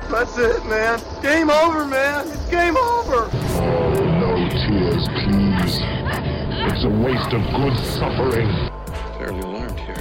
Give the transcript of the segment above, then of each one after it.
That's it, man. Game over, man. It's game over. No tears, please. It's a waste of good suffering. Fairly alarmed here.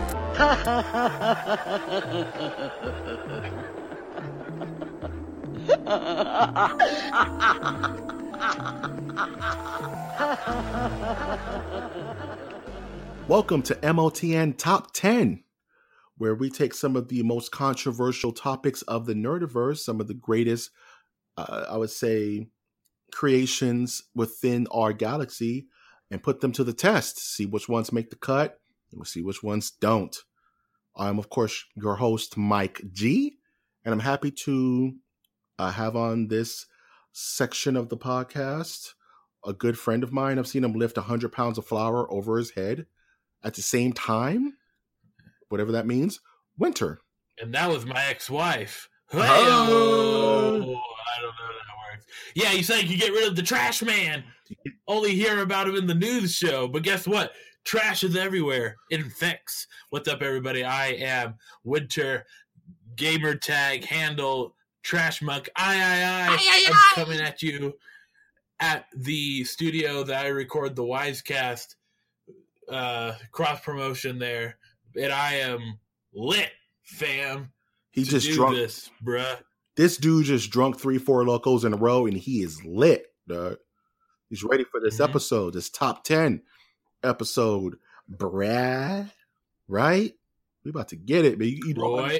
Welcome to MOTN Top 10, where we take some of the most controversial topics of the Nerdiverse, some of the greatest, I would say, creations within our galaxy, and put them to the test. See which ones make the cut, and we'll see which ones don't. I'm, of course, your host, Mike G, and I'm happy to have on this section of the podcast a good friend of mine. I've seen him lift 100 pounds of flour over his head at the same time, whatever that means. Winter. And that was my ex-wife. Oh. I don't know how that works. Yeah, you said you could get rid of the trash man. Only hear about him in the news show. But guess what? Trash is everywhere. It infects. What's up, everybody? I am Winter, gamer tag, handle, Trash Monk. I'm coming at you at the studio that I record the Wisecast cross promotion there, and I am lit, fam. He just drunk this, bruh. This dude just drunk 3-4 locos in a row, and he is lit, dog. He's ready for this episode, this top 10 episode, bruh. Right? We about to get it, man. You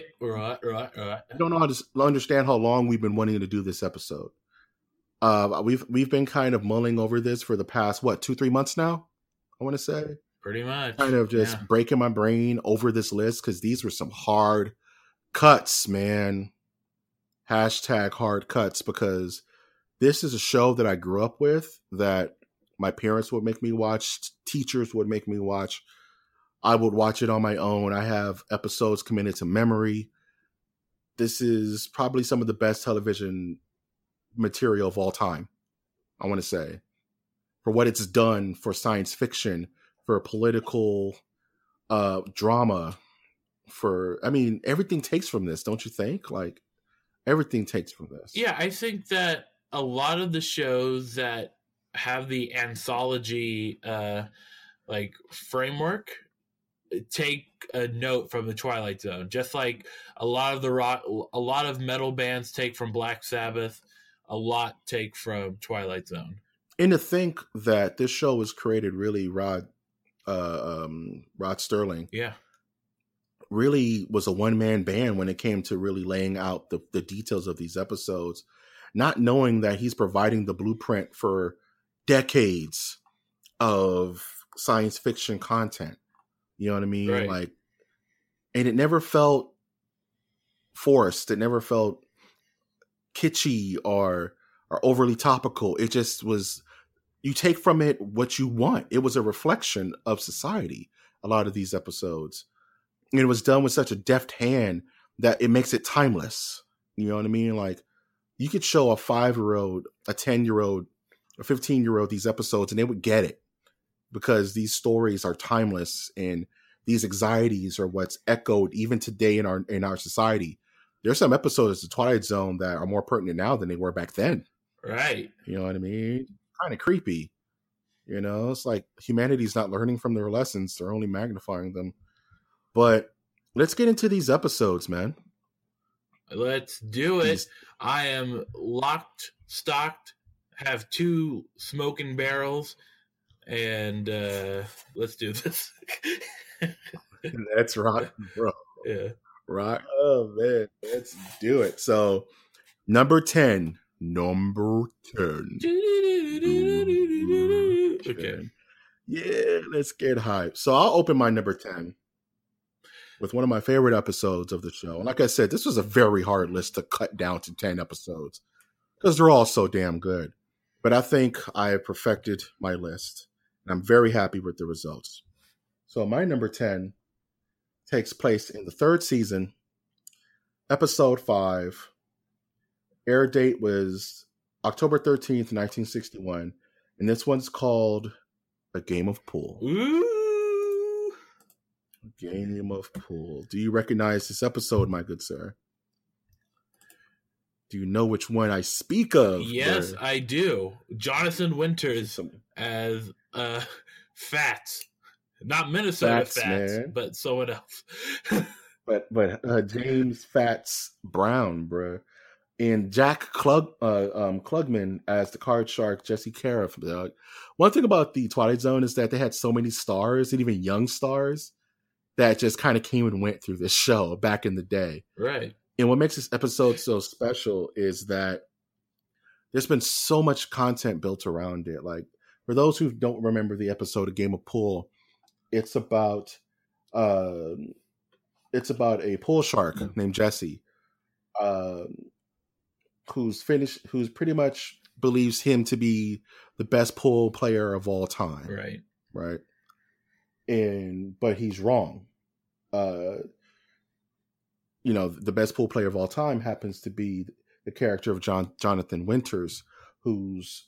don't understand how long we've been wanting to do this episode. We've been kind of mulling over this for the past 2-3 months now. I want to say pretty much kind of just breaking my brain over this list because these were some hard cuts, man. Hashtag hard cuts, because this is a show that I grew up with, that my parents would make me watch, teachers would make me watch. I would watch it on my own. I have episodes committed to memory. This is probably some of the best television material of all time, I want to say, for what it's done for science fiction, for political drama, everything takes from this, don't you think? Like, everything takes from this. Yeah, I think that a lot of the shows that have the anthology framework take a note from the Twilight Zone, just like a lot of metal bands take from Black Sabbath, a lot take from Twilight Zone. And to think that this show was created really, Rod Sterling, really was a one-man band when it came to really laying out the details of these episodes, not knowing that he's providing the blueprint for decades of science fiction content. You know what I mean? Right. Like, and it never felt forced. It never felt kitschy or overly topical. It just was, you take from it what you want. It was a reflection of society, a lot of these episodes. And it was done with such a deft hand that it makes it timeless. You know what I mean? Like, you could show a 5-year-old, a 10-year-old, a 15-year-old these episodes and they would get it, because these stories are timeless and these anxieties are what's echoed even today in our society. There's some episodes of the Twilight Zone that are more pertinent now than they were back then. Right. You know what I mean? Kind of creepy. You know, it's like humanity's not learning from their lessons. They're only magnifying them. But let's get into these episodes, man. Let's do it. I am locked, stocked, have 2 smoking barrels, and let's do this. That's rock, bro. Yeah. Rock. Oh, man. Let's do it. So, number 10. Okay. Yeah, let's get hyped. So, I'll open my number 10 with one of my favorite episodes of the show. And like I said, this was a very hard list to cut down to 10 episodes because they're all so damn good. But I think I have perfected my list, and I'm very happy with the results. So my number 10 takes place in the 3rd season, episode 5. Air date was October 13th, 1961. And this one's called A Game of Pool. Ooh. Game of Pool. Do you recognize this episode, my good sir? Do you know which one I speak of? Yes, I do. Jonathan Winters as Fats. Not Minnesota Fats, man. but someone else. but James Fats Brown, bro. And Jack Klugman as the card shark, Jesse Cariff. One thing about the Twilight Zone is that they had so many stars, and even young stars, that just kind of came and went through this show back in the day. Right. And what makes this episode so special is that there's been so much content built around it. Like, for those who don't remember the episode of Game of Pool, it's about a pool shark named Jesse, who's pretty much believes him to be the best pool player of all time. Right. But he's wrong. The best pool player of all time happens to be the character of Jonathan Winters, who's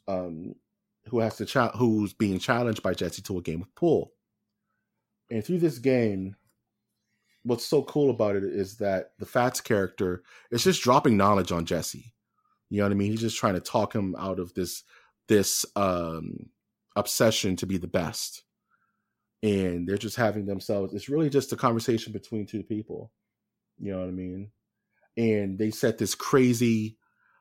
being challenged by Jesse to a game of pool. And through this game, what's so cool about it is that the Fats character is just dropping knowledge on Jesse. You know what I mean? He's just trying to talk him out of this obsession to be the best. And they're just having themselves. It's really just a conversation between two people. You know what I mean? And they set this crazy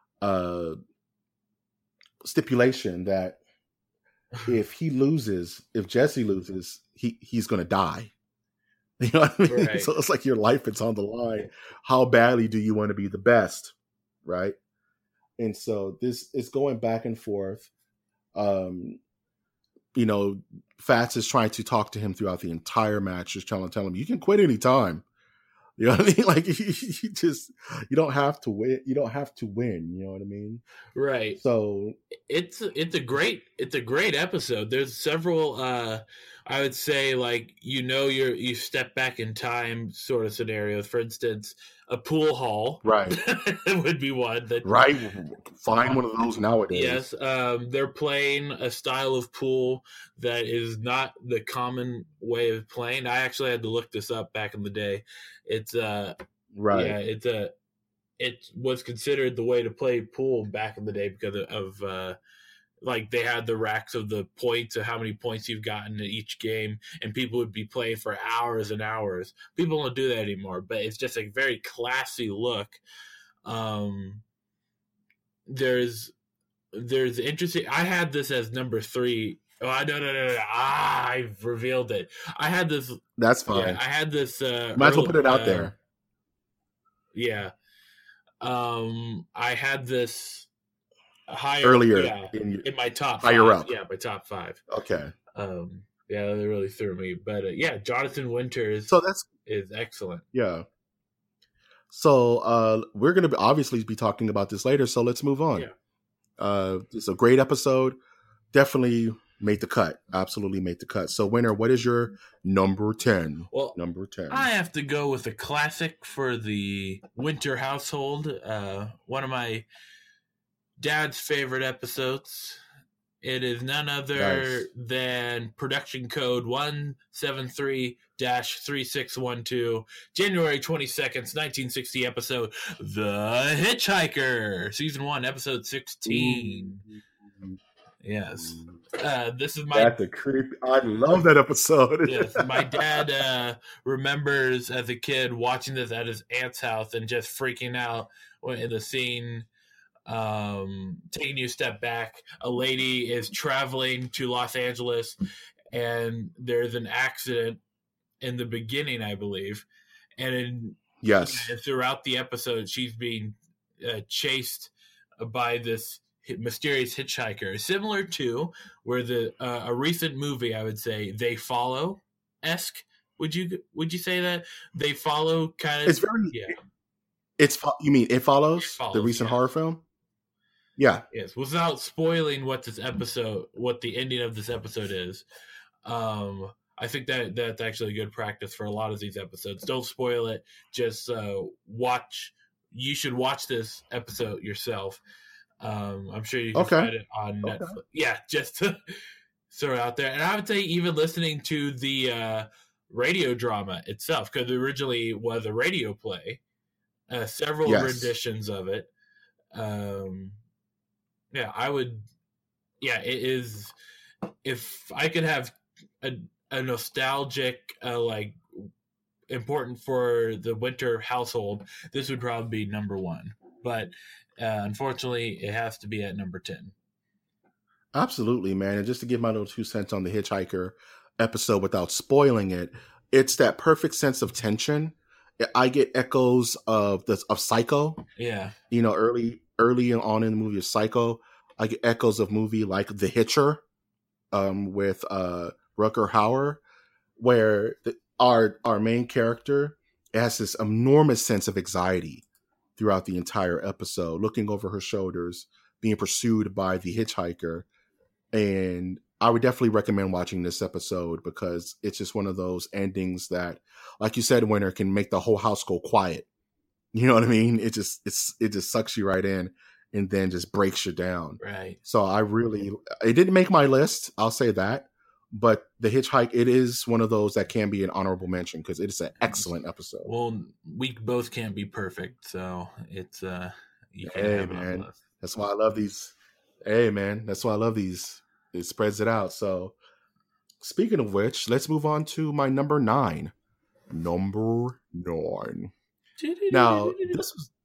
stipulation that if Jesse loses, he's going to die. You know what I mean? Right. So it's like your life is on the line. How badly do you want to be the best? Right. And so this is going back and forth. Fats is trying to talk to him throughout the entire match, just tell him you can quit anytime. You know what I mean? Like you don't have to win. You don't have to win. You know what I mean? Right. So it's a great episode. There's several. I would say you step back in time sort of scenarios. For instance, a pool hall. Right. would be one that. Right. Find one of those nowadays. Yes. They're playing a style of pool that is not the common way of playing. I actually had to look this up back in the day. It's right. Yeah, it was considered the way to play pool back in the day because of they had the racks of the points of how many points you've gotten in each game, and people would be playing for hours and hours. People don't do that anymore, but it's just a very classy look. There's interesting. I had this as number 3. Oh, no. I've revealed it. I had this. That's fine. Yeah, I had this. Might as well put it out there. Yeah. I had this higher earlier in my top 5. Higher up. Yeah, my top 5. Okay. Yeah, they really threw me. But Jonathan Winters is excellent. Yeah. So we're going to obviously be talking about this later, so let's move on. Yeah. It's a great episode. Definitely made the cut. Absolutely made the cut. So, Winner, what is your number 10? Well, number 10. I have to go with a classic for the Winter household. One of my dad's favorite episodes. It is none other than Production Code 173-3612, January 22nd, 1960 episode, The Hitchhiker, Season 1, Episode 16. Yes. This is That's a creep. I love that episode. Yes, my dad remembers as a kid watching this at his aunt's house and just freaking out in the scene. Taking you a step back, a lady is traveling to Los Angeles and there's an accident in the beginning, I believe. And throughout the episode, she's being chased by this mysterious hitchhiker, similar to where a recent movie, I would say, They Follow-esque. Would you say that They Follow kind of? It's very. Yeah. You mean It Follows? The recent horror film. Yeah. Yes. Without spoiling what the ending of this episode is, I think that's actually a good practice for a lot of these episodes. Don't spoil it. Just watch. You should watch this episode yourself. I'm sure you can find it on Netflix. Okay. Yeah, just to throw it out there. And I would say even listening to the radio drama itself, because it originally was a radio play, several renditions of it. Yeah, I would. Yeah, it is. If I could have a nostalgic, like, important for the winter household, this would probably be number one. But unfortunately, it has to be at number 10. Absolutely, man. And just to give my little 2 cents on the Hitchhiker episode without spoiling it, it's that perfect sense of tension. I get echoes of Psycho. Yeah. Early on in the movie of Psycho, I get echoes of movie like The Hitcher, with Rutger Hauer, where our main character has this enormous sense of anxiety throughout the entire episode, looking over her shoulders, being pursued by the hitchhiker. And I would definitely recommend watching this episode because it's just one of those endings that, like you said, Winter, can make the whole house go quiet. You know what I mean? It just sucks you right in and then just breaks you down. Right. So it didn't make my list, I'll say that. But The Hitchhike, it is one of those that can be an honorable mention because it is an excellent episode. Well, we both can't be perfect, so it's you can hey have it on the man, list. that's why I love these. Hey man, that's why I love these. It spreads it out. So, speaking of which, let's move on to my number 9. Number 9. Now, this was.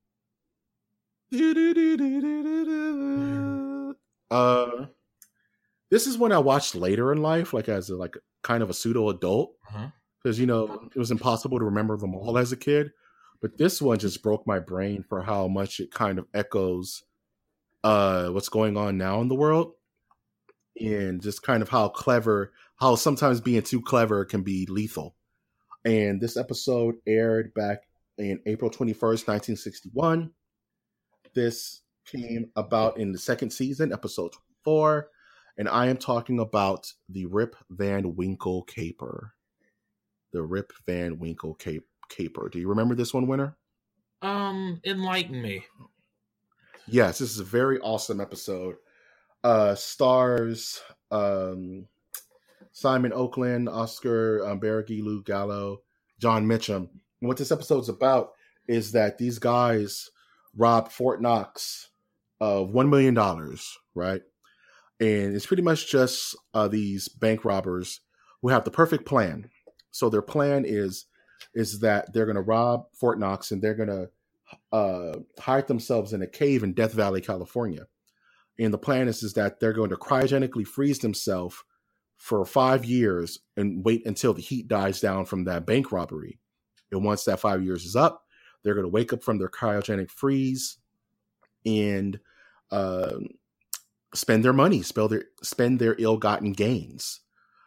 This is when I watched later in life, like as a kind of a pseudo adult, because it was impossible to remember them all as a kid. But this one just broke my brain for how much it kind of echoes what's going on now in the world, and just kind of how sometimes being too clever can be lethal. And this episode aired back in April 21st, 1961. This came about in the second season, episode 4. And I am talking about the Rip Van Winkle caper. The Rip Van Winkle caper. Do you remember this one, Winter? Enlighten me. Yes, this is a very awesome episode. Stars Simon Oakland, Oscar Berge, Lou Gallo, John Mitchum. And what this episode's about is that these guys robbed Fort Knox of $1 million, right? And it's pretty much just these bank robbers who have the perfect plan. So their plan is that they're going to rob Fort Knox and they're going to hide themselves in a cave in Death Valley, California. And the plan is that they're going to cryogenically freeze themselves for 5 years and wait until the heat dies down from that bank robbery. And once that 5 years is up, they're going to wake up from their cryogenic freeze and spend their money, spend their ill-gotten gains.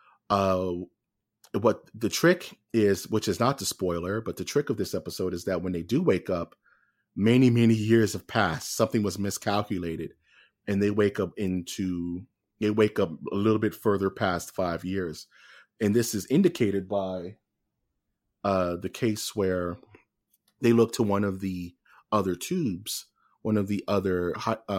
What the trick is, which is not the spoiler, but the trick of this episode is that when they do wake up, many, many years have passed. Something was miscalculated, and they wake up a little bit further past 5 years. And this is indicated by the case where they look to one of the other tubes, one of the other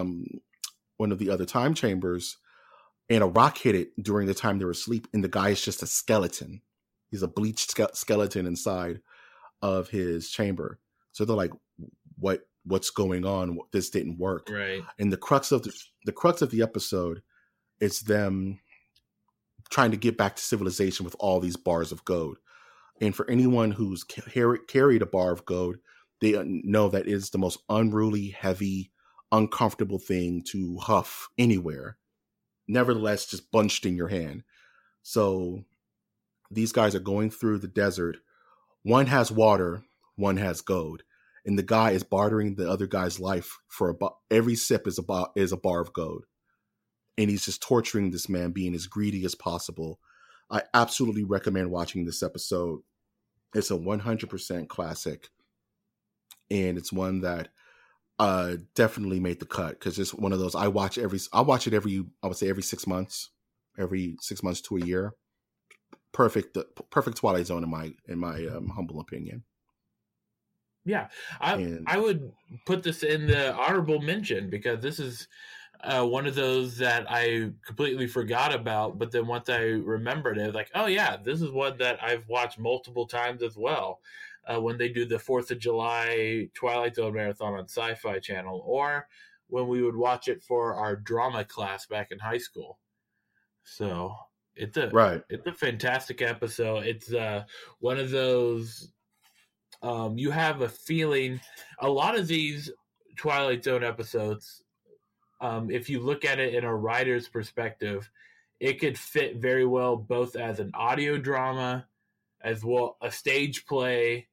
time chambers, and a rock hit it during the time they were asleep, and the guy is just a skeleton. He's a bleached skeleton inside of his chamber. So they're like, what's going on? This didn't work. Right. And the crux of the episode is them trying to get back to civilization with all these bars of gold. And for anyone who's carried a bar of gold, they know that is the most unruly, heavy, uncomfortable thing to huff anywhere. Nevertheless, just bunched in your hand. So these guys are going through the desert. One has water, one has gold. And the guy is bartering the other guy's life for every sip is a bar of gold. And he's just torturing this man, being as greedy as possible. I absolutely recommend watching this episode. It's a 100% classic. And it's one that definitely made the cut because it's one of those I watch it every 6 months, every 6 months to a year. Perfect Twilight Zone in my humble opinion. Yeah, I would put this in the honorable mention because this is one of those that I completely forgot about, but then once I remembered it, like, oh yeah, this is one that I've watched multiple times as well. When they do the 4th of July Twilight Zone marathon on Sci-Fi Channel, or when we would watch it for our drama class back in high school. So it's a fantastic episode. It's one of those you have a feeling. A lot of these Twilight Zone episodes, if you look at it in a writer's perspective, it could fit very well both as an audio drama, as well a stage play.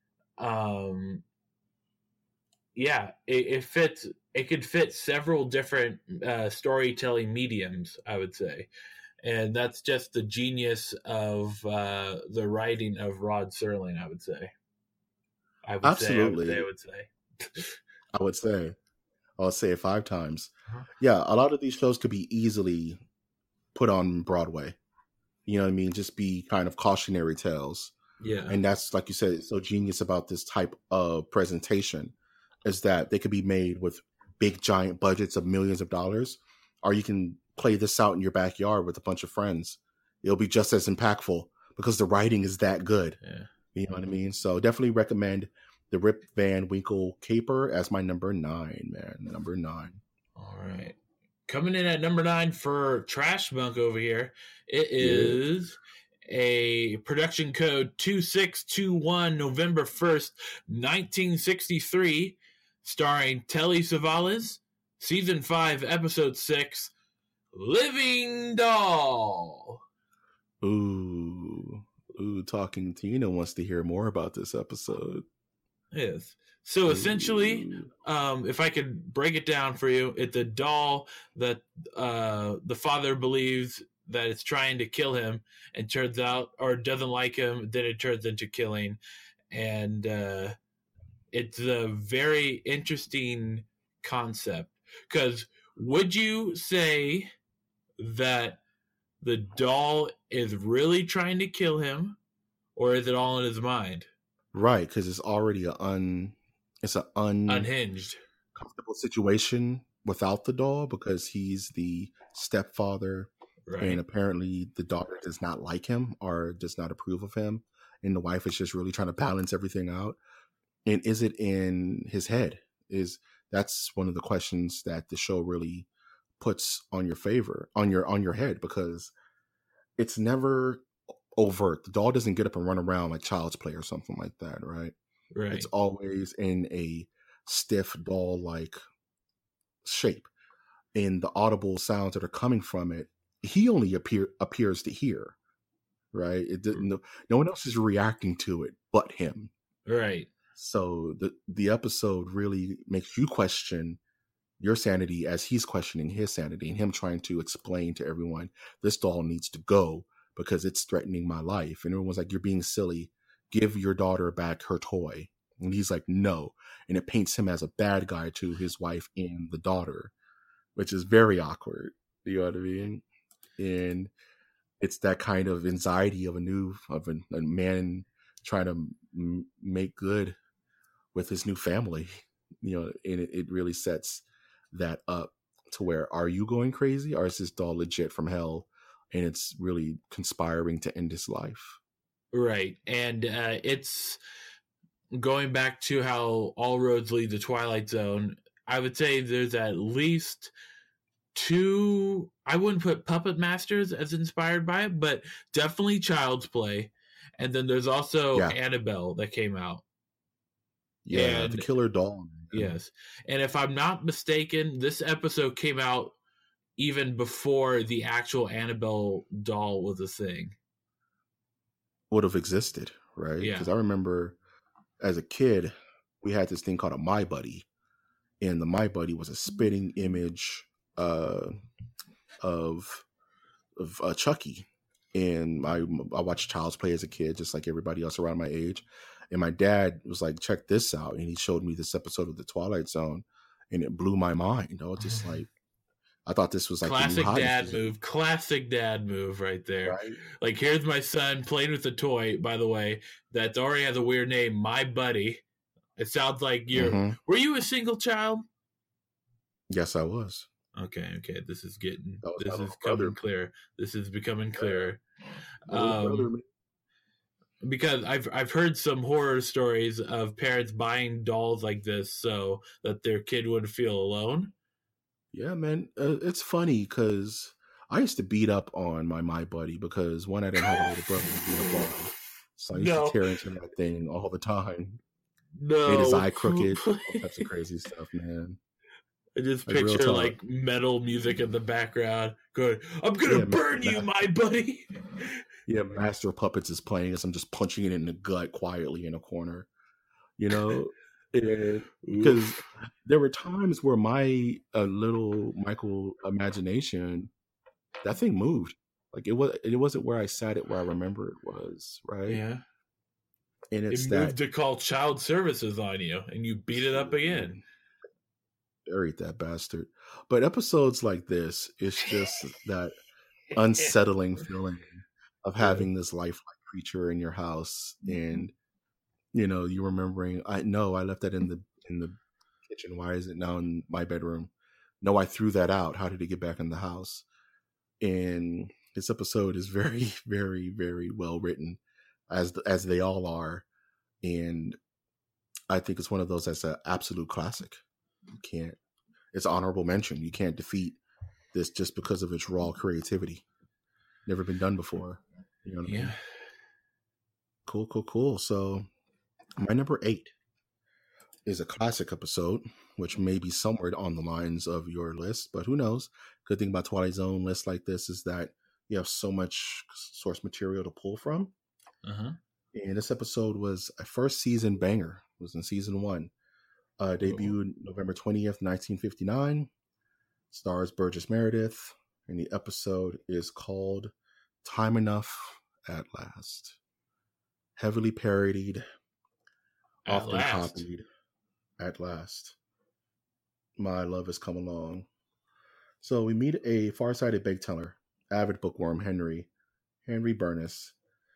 It fits. It could fit several different storytelling mediums, I would say, and that's just the genius of the writing of Rod Serling. I would say. Absolutely. I would say. I'll say it 5 times. Yeah, a lot of these shows could be easily put on Broadway. You know what I mean? Just be kind of cautionary tales. Yeah. And that's, like you said, so genius about this type of presentation is that they could be made with big, giant budgets of millions of dollars, or you can play this out in your backyard with a bunch of friends. It'll be just as impactful because the writing is that good. Yeah. You know what I mean? So definitely recommend the Rip Van Winkle Caper as my number 9, man. Number 9. All right. Coming in at number 9 for Trash Monk over here, it is a production code 2621, November 1st, 1963, starring Telly Savalas, Season 5, Episode 6, Living Doll. Ooh, Talking Tina wants to hear more about this episode. Yes. So essentially, if I could break it down for you, it's a doll that the father believes that it's trying to kill him and turns out, or doesn't like him, then it turns into killing. And it's a very interesting concept. Because would you say that the doll is really trying to kill him, or is it all in his mind? Right, because it's already unhinged, comfortable situation without the doll because he's the stepfather, right? And apparently the daughter does not like him or does not approve of him, and the wife is just really trying to balance everything out. And is it in his head? That's one of the questions that the show really puts on your head, because it's never overt. The doll doesn't get up and run around like Child's Play or something like that, right? Right. It's always in a stiff doll-like shape. And the audible sounds that are coming from it, he only appears to hear, right? No one else is reacting to it but him. Right. So the episode really makes you question your sanity as he's questioning his sanity, and him trying to explain to everyone, this doll needs to go because it's threatening my life. And everyone's like, you're being silly. Give your daughter back her toy. And he's like, no. And it paints him as a bad guy to his wife and the daughter, which is very awkward. You know what I mean? And it's that kind of anxiety of a man trying to make good with his new family, you know, and it really sets that up to where, are you going crazy, or is this doll legit from hell and it's really conspiring to end his life? Right. And it's going back to how all roads lead to Twilight Zone. I would say there's at least 2, I wouldn't put Puppet Masters as inspired by it, but definitely Child's Play. And then there's also Annabelle that came out. Yeah, the killer doll. Yes. And if I'm not mistaken, this episode came out even before the actual Annabelle doll was a thing. Would have existed, right? Yeah. Because I remember as a kid, we had this thing called a My Buddy. And the My Buddy was a spitting image of Chucky. And I watched Child's Play as a kid, just like everybody else around my age. And my dad was like, check this out. And he showed me this episode of The Twilight Zone, and it blew my mind. I was just like, I thought this was like classic dad move right there. Right? Like, here's my son playing with a toy, by the way, that already has a weird name, My Buddy. It sounds like you're, were you a single child? Yes, I was. Okay. This is becoming clear. This is becoming clearer. Because I've heard some horror stories of parents buying dolls like this so that their kid would feel alone. Yeah, man. It's funny because I used to beat up on my buddy because one, I didn't have a little brother to beat up on. So I used to tear into that thing all the time. Made his eye crooked, all types of crazy stuff, man. I just Like, real picture talk. like metal music in the background going, I'm gonna burn you, my buddy. Yeah, Master of Puppets is playing as I'm just punching it in the gut quietly in a corner. You know? Because there were times where my little Michael imagination, that thing moved. Like it wasn't where I sat it where I remember it was, right? Yeah. And it's It that moved to call child services on you, and you beat it up again. buried that bastard. But episodes like this, it's just that unsettling feeling of having this lifelike creature in your house, and you remembering, I left that in the kitchen. Why is it now in my bedroom? No, I threw that out. How did it get back in the house? And this episode is very, very, very well written, as they all are, and I think it's one of those that's an absolute classic. It's honorable mention. You can't defeat this just because of its raw creativity. Never been done before. You know what I mean? Cool. So my number 8 is a classic episode, which may be somewhere on the lines of your list, but who knows? Good thing about Twilight Zone lists like this is that you have so much source material to pull from. And this episode was a first season banger. It was in season 1. Debuted November 20th, 1959. Stars Burgess Meredith. And the episode is called Time Enough at Last. Heavily parodied. Often copied. At last. My love has come along. So we meet a far-sighted bank teller, avid bookworm Henry Burness.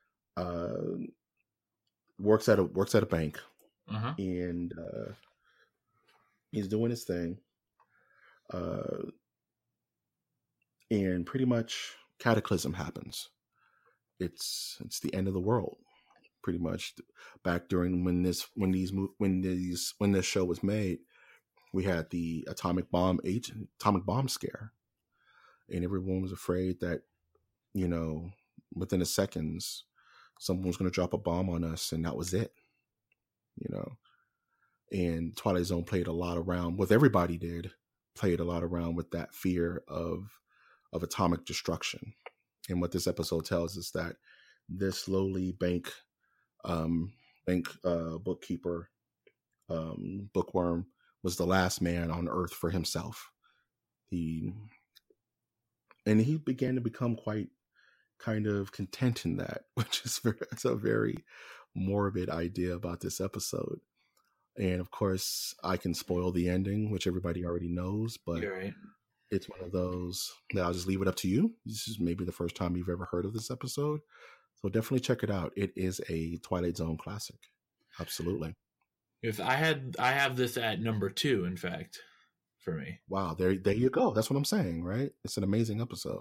Works at a bank. And he's doing his thing. And pretty much cataclysm happens. It's the end of the world. Pretty much back during when this show was made, we had the atomic bomb scare, and everyone was afraid that within a seconds someone was going to drop a bomb on us, and that was it. And Twilight Zone played a lot around with everybody played a lot around with that fear of atomic destruction. And what this episode tells us that this lowly bank bookkeeper, bookworm, was the last man on Earth for himself. He began to become quite kind of content in that, which is it's a very morbid idea about this episode. And of course, I can spoil the ending, which everybody already knows, but it's one of those that I'll just leave it up to you. This is maybe the first time you've ever heard of this episode, so definitely check it out. It is a Twilight Zone classic. Absolutely. If I have this at number 2, in fact, for me. Wow, there you go. That's what I'm saying, right? It's an amazing episode.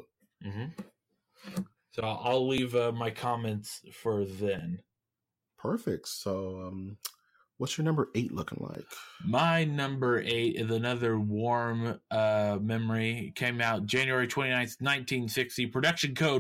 So I'll leave my comments for then. Perfect. So, what's your number 8 looking like? My number 8 is another warm memory. It came out January 29th, 1960. Production code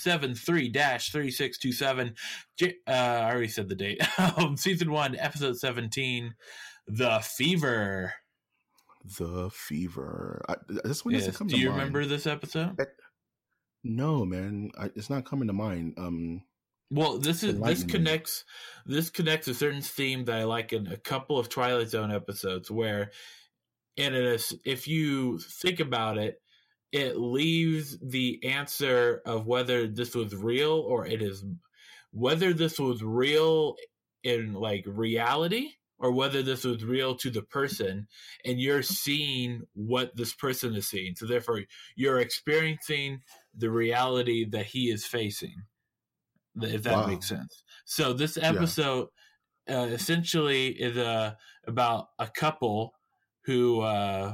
173-3627. I already said the date. Season 1, episode 17, The Fever. The Fever. This one doesn't come to mind. Do you remember this episode? No, man. It's not coming to mind. Well, this connects a certain theme that I like in a couple of Twilight Zone episodes where, if you think about it, it leaves the answer of whether this was real or whether this was real in like reality or whether this was real to the person, and you're seeing what this person is seeing. So therefore, you're experiencing the reality that he is facing. If that makes sense. So this episode essentially is about a couple who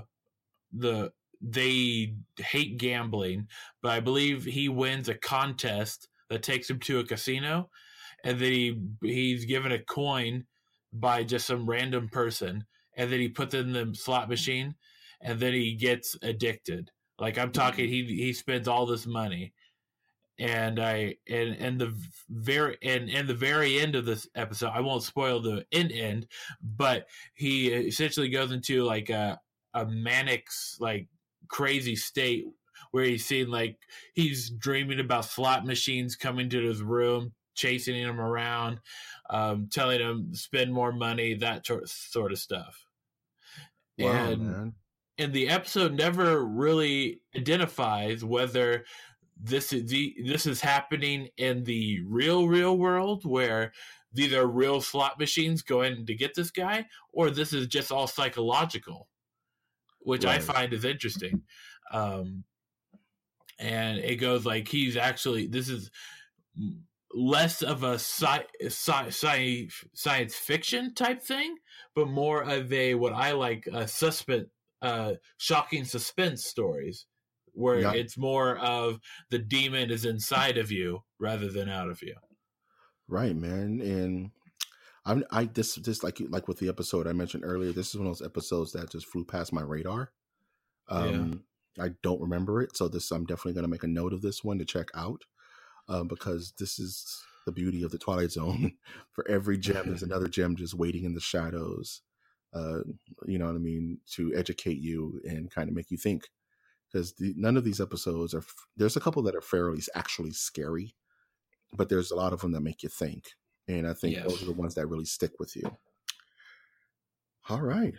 they hate gambling, but I believe he wins a contest that takes him to a casino, and then he's given a coin by just some random person, and then he puts it in the slot machine, and then he gets addicted. Like I'm talking, he spends all this money, and the very end of this episode, I won't spoil the end, but he essentially goes into like a manic, like crazy state where he's dreaming about slot machines coming to his room, chasing him around, telling him spend more money, that sort of stuff. Wow, man. And the episode never really identifies whether this is happening in the real world, where these are real slot machines going to get this guy, or this is just all psychological, which I find is interesting. And it goes like this is less of a science fiction type thing, but more of what I like shocking suspense stories, where it's more of the demon is inside of you rather than out of you. Right, man. And this like with the episode I mentioned earlier, this is one of those episodes that just flew past my radar. I don't remember it, so I'm definitely going to make a note of this one to check out, because this is the beauty of the Twilight Zone. For every gem, there's another gem just waiting in the shadows. You know what I mean, to educate you and kind of make you think. Because none of these episodes there's a couple that are fairly actually scary, but there's a lot of them that make you think. And I think those are the ones that really stick with you. All right.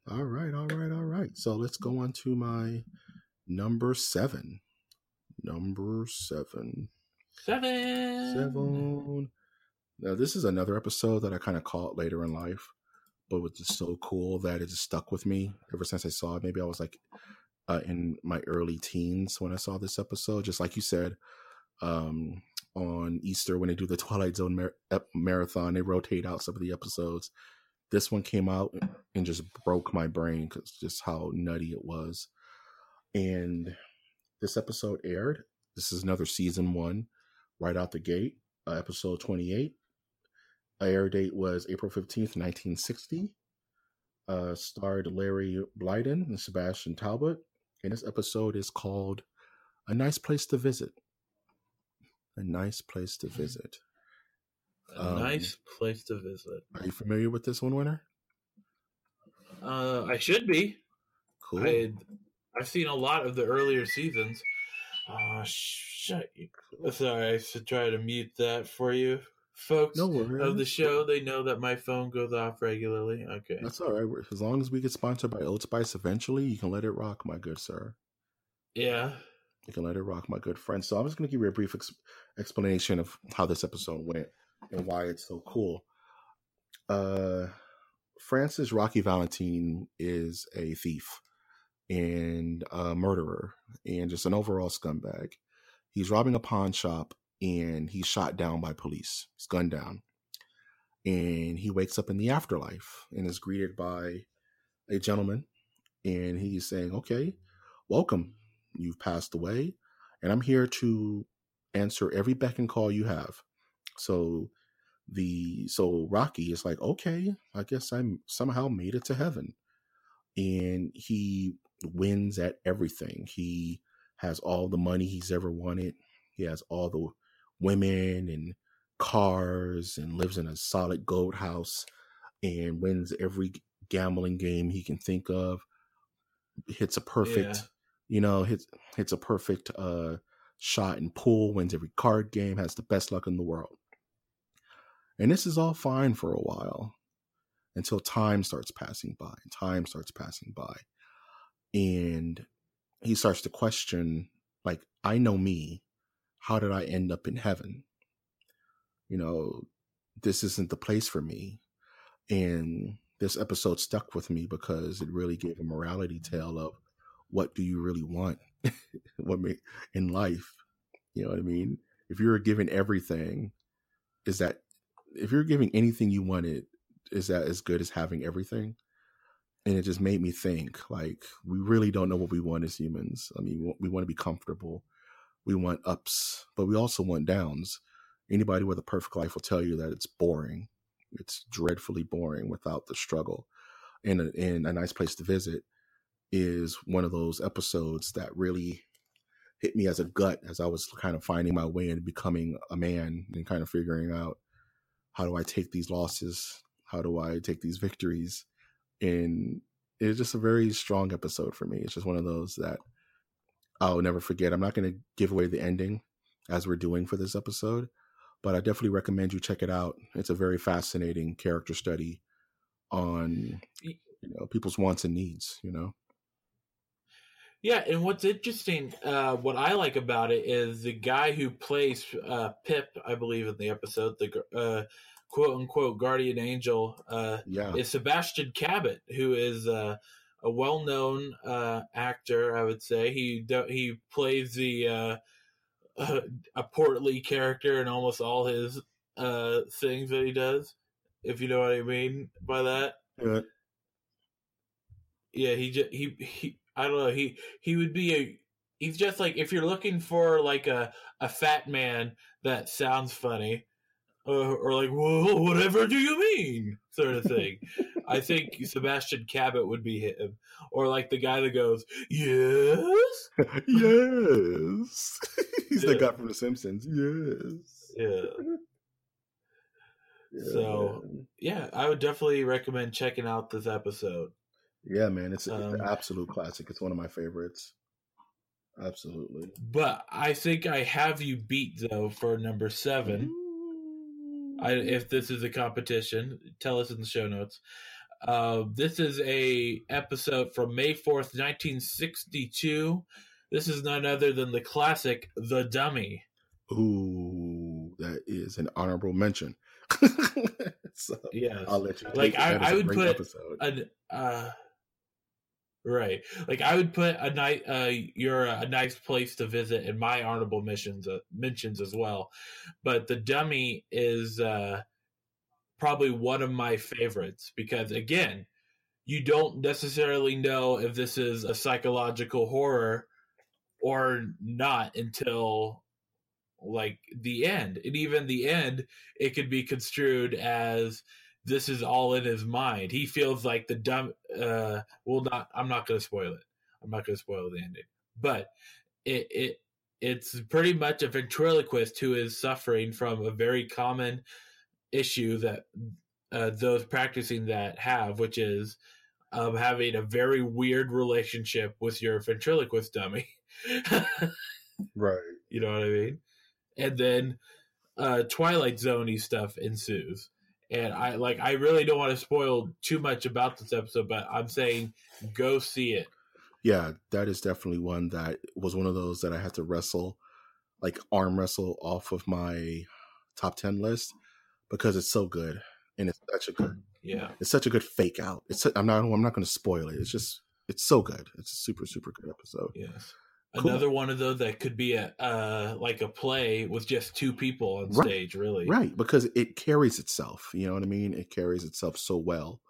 So let's go on to my number 7. Seven. Now, this is another episode that I kind of caught later in life, but it was just so cool that it just stuck with me ever since I saw it. Maybe I was like in my early teens when I saw this episode. Just like you said, on Easter when they do the Twilight Zone marathon, they rotate out some of the episodes. This one came out and just broke my brain because just how nutty it was. And this episode aired. This is another season 1 right out the gate. Episode 28. Air date was April 15th, 1960. Starred Larry Blyden and Sebastian Talbot. And this episode is called A Nice Place to Visit. A Nice Place to Visit. A Nice Place to Visit. Are you familiar with this one, Winner? I should be. Cool. I've seen a lot of the earlier seasons. Shut you. Sorry, I should try to mute that for you. Folks of the show, they know that my phone goes off regularly. Okay. That's all right. As long as we get sponsored by Old Spice eventually, you can let it rock, my good sir. Yeah. You can let it rock, my good friend. So I'm just going to give you a brief explanation of how this episode went and why it's so cool. Francis Rocky Valentine is a thief and a murderer and just an overall scumbag. He's robbing a pawn shop and he's shot down by police. He's gunned down. And he wakes up in the afterlife and is greeted by a gentleman. And he's saying, okay, welcome. You've passed away. And I'm here to answer every beck and call you have. So Rocky is like, okay, I guess I'm somehow made it to heaven. And he wins at everything. He has all the money he's ever wanted. He has all the women and cars and lives in a solid gold house and wins every gambling game he can think of. Hits a perfect, hits a perfect shot in pool, wins every card game, has the best luck in the world. And this is all fine for a while until time starts passing by. And he starts to question, like, I know me. How did I end up in heaven? This isn't the place for me. And this episode stuck with me because it really gave a morality tale of what do you really want in life? You know what I mean? If you're given everything, if you're giving anything you wanted, is that as good as having everything? And it just made me think, like, we really don't know what we want as humans. I mean, we want to be comfortable. We want ups, but we also want downs. Anybody with a perfect life will tell you that it's boring. It's dreadfully boring without the struggle. And a nice place to visit is one of those episodes that really hit me as a gut as I was kind of finding my way into becoming a man and kind of figuring out, how do I take these losses? How do I take these victories? And it's just a very strong episode for me. It's just one of those that I'll never forget. I'm not going to give away the ending as we're doing for this episode, but I definitely recommend you check it out. It's a very fascinating character study on, people's wants and needs, Yeah, and what's interesting, what I like about it is the guy who plays Pip, I believe in the episode, the quote-unquote guardian angel, is Sebastian Cabot, who is a well-known actor, I would say. He plays a portly character in almost all his things that he does, if you know what I mean by that. Yeah, he I don't know, he would be he's just like, if you're looking for like a fat man that sounds funny, or like, whoa, whatever do you mean, sort of thing. I think Sebastian Cabot would be him, or like the guy that goes, yes, yes. He's the guy from The Simpsons. Yes. So yeah, I would definitely recommend checking out this episode. Yeah, man, it's an absolute classic. It's one of my favorites. Absolutely. But I think I have you beat, though, for number 7. If this is a competition, tell us in the show notes. This is a episode from May 4th, 1962. This is none other than the classic The Dummy. Ooh, that is an honorable mention. So, yeah, I'll let you take like it. I would put episode. Right, like I would put you're a nice place to visit in my honorable mentions as well, but The Dummy is probably one of my favorites because, again, you don't necessarily know if this is a psychological horror or not until like the end, and even the end, it could be construed as this is all in his mind. He feels like the dumb. I'm not going to spoil it. I'm not going to spoil the ending, but it's pretty much a ventriloquist who is suffering from a very common issue that those practicing that have, which is having a very weird relationship with your ventriloquist dummy. Right. You know what I mean? And then Twilight Zone-y stuff ensues. And I really don't want to spoil too much about this episode, but I'm saying go see it. Yeah, that is definitely one that was one of those that I had to arm wrestle off of my top 10 list because it's so good. And it's such a good, it's such a good fake out. I'm not going to spoil it. It's so good. It's a super, super good episode. Yes. Cool. Another one of those that could be like a play with just 2 people on stage, really. Right, because it carries itself. You know what I mean? It carries itself so well.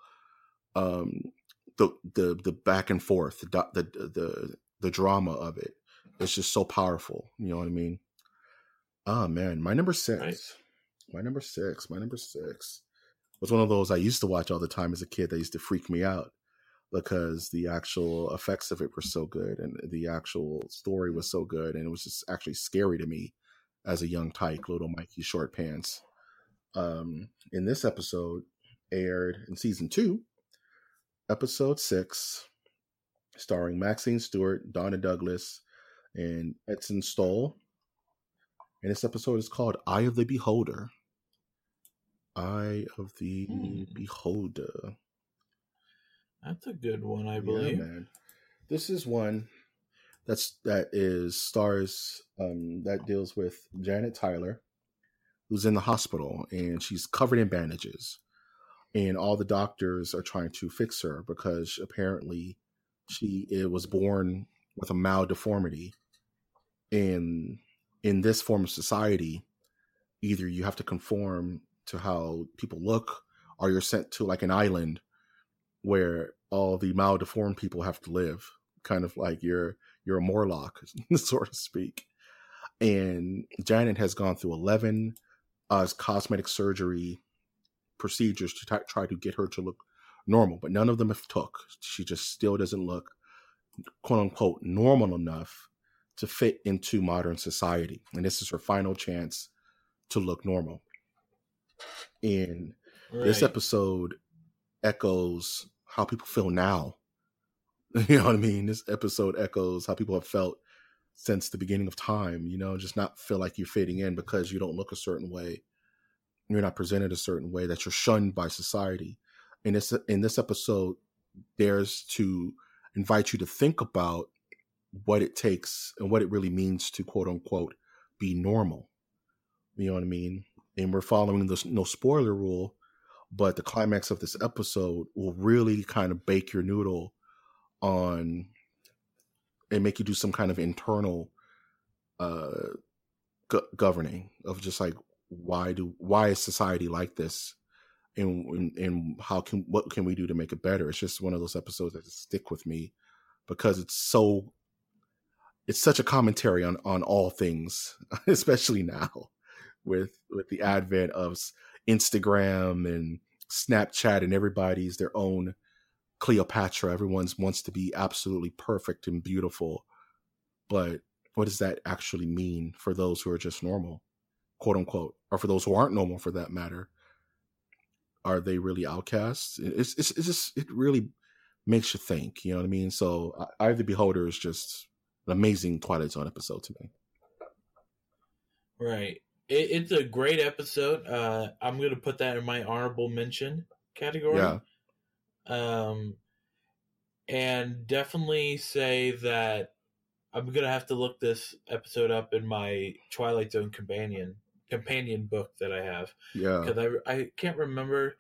The back and forth, the drama of it, it's just so powerful. You know what I mean? Oh man, my number 6. Right. My number six was one of those I used to watch all the time as a kid that used to freak me out. Because the actual effects of it were so good and the actual story was so good. And it was just actually scary to me as a young tyke, little Mikey Short Pants. In this episode, aired in season 2, episode 6, starring Maxine Stewart, Donna Douglas, and Edson Stoll. And this episode is called Eye of the Beholder. Eye of the Beholder. That's a good one, I believe. Yeah, man. This is one that deals with Janet Tyler, who's in the hospital and she's covered in bandages, and all the doctors are trying to fix her because apparently she was born with a mild deformity. And in this form of society, either you have to conform to how people look, or you're sent to like an island where all the maldeformed people have to live, kind of like you're a Morlock, so to speak. And Janet has gone through 11 cosmetic surgery procedures to try to get her to look normal, but none of them have took. She just still doesn't look quote unquote normal enough to fit into modern society. And this is her final chance to look normal. And this episode echoes how people feel now. You know what I mean? This episode echoes how people have felt since the beginning of time, you know, just not feel like you're fitting in because you don't look a certain way. You're not presented a certain way, that you're shunned by society. And in this episode dares to invite you to think about what it takes and what it really means to quote unquote be normal. You know what I mean? And we're following the no spoiler rule, but the climax of this episode will really kind of bake your noodle on and make you do some kind of internal governing of just like, why is society like this? And what can we do to make it better? It's just one of those episodes that just stick with me because it's such a commentary on all things, especially now with the advent of Instagram and Snapchat, and everybody's their own Cleopatra. Everyone wants to be absolutely perfect and beautiful. But what does that actually mean for those who are just normal, quote unquote, or for those who aren't normal for that matter? Are they really outcasts? It's just, it really makes you think, you know what I mean? So Eye of the Beholder is just an amazing Twilight Zone episode to me. Right. It's a great episode. I'm going to put that in my honorable mention category. Yeah. And definitely say that I'm going to have to look this episode up in my Twilight Zone companion book that I have. Yeah. Because I can't remember.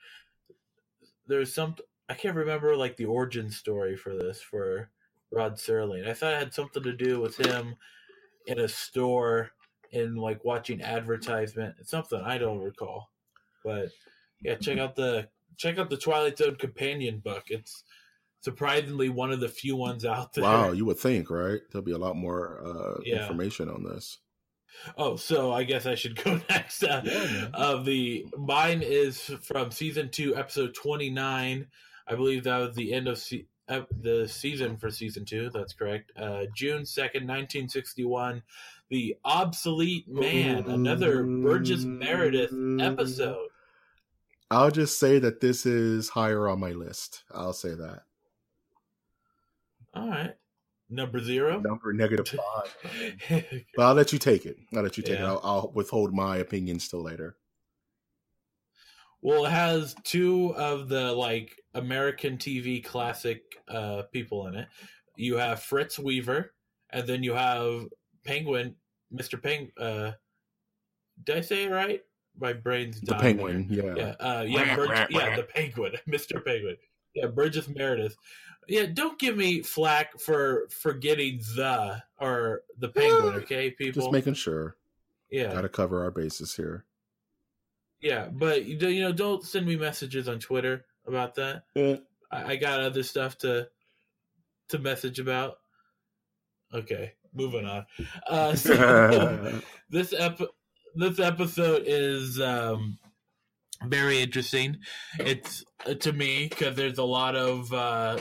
I can't remember like the origin story for Rod Serling. I thought it had something to do with him in a store and like watching advertisement. It's something I don't recall. But yeah, check out the Twilight Zone companion book. It's surprisingly one of the few ones out there. Wow, you would think, right? There'll be a lot more information on this. Oh, so I guess I should go next. Mine is from season 2, episode 29. I believe that was the end of the season for season 2. That's correct. June 2nd, 1961. The Obsolete Man, another Burgess Meredith episode. I'll just say that this is higher on my list. I'll say that. All right. Number 0? Number -5. But I'll let you take it. I'll withhold my opinions till later. Well, it has 2 of the like American TV classic people in it. You have Fritz Weaver, and then you have Penguin, Mr. Penguin. Did I say it right? My brain's dying. The Penguin, here. The Penguin, Mr. Penguin. Yeah, Burgess Meredith. Yeah, don't give me flack for forgetting the Penguin, okay, people? Just making sure. Yeah. Got to cover our bases here. Yeah, but don't send me messages on Twitter about that. Yeah. I got other stuff to message about. Okay, moving on. So this episode is very interesting. It's to me because there's a lot of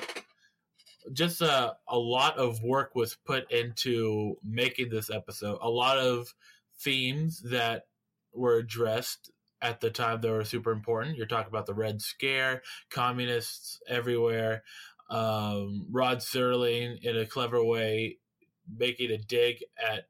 a lot of work was put into making this episode. A lot of themes that were addressed at the time that were super important. You're talking about the Red Scare, communists everywhere, Rod Serling in a clever way making a dig at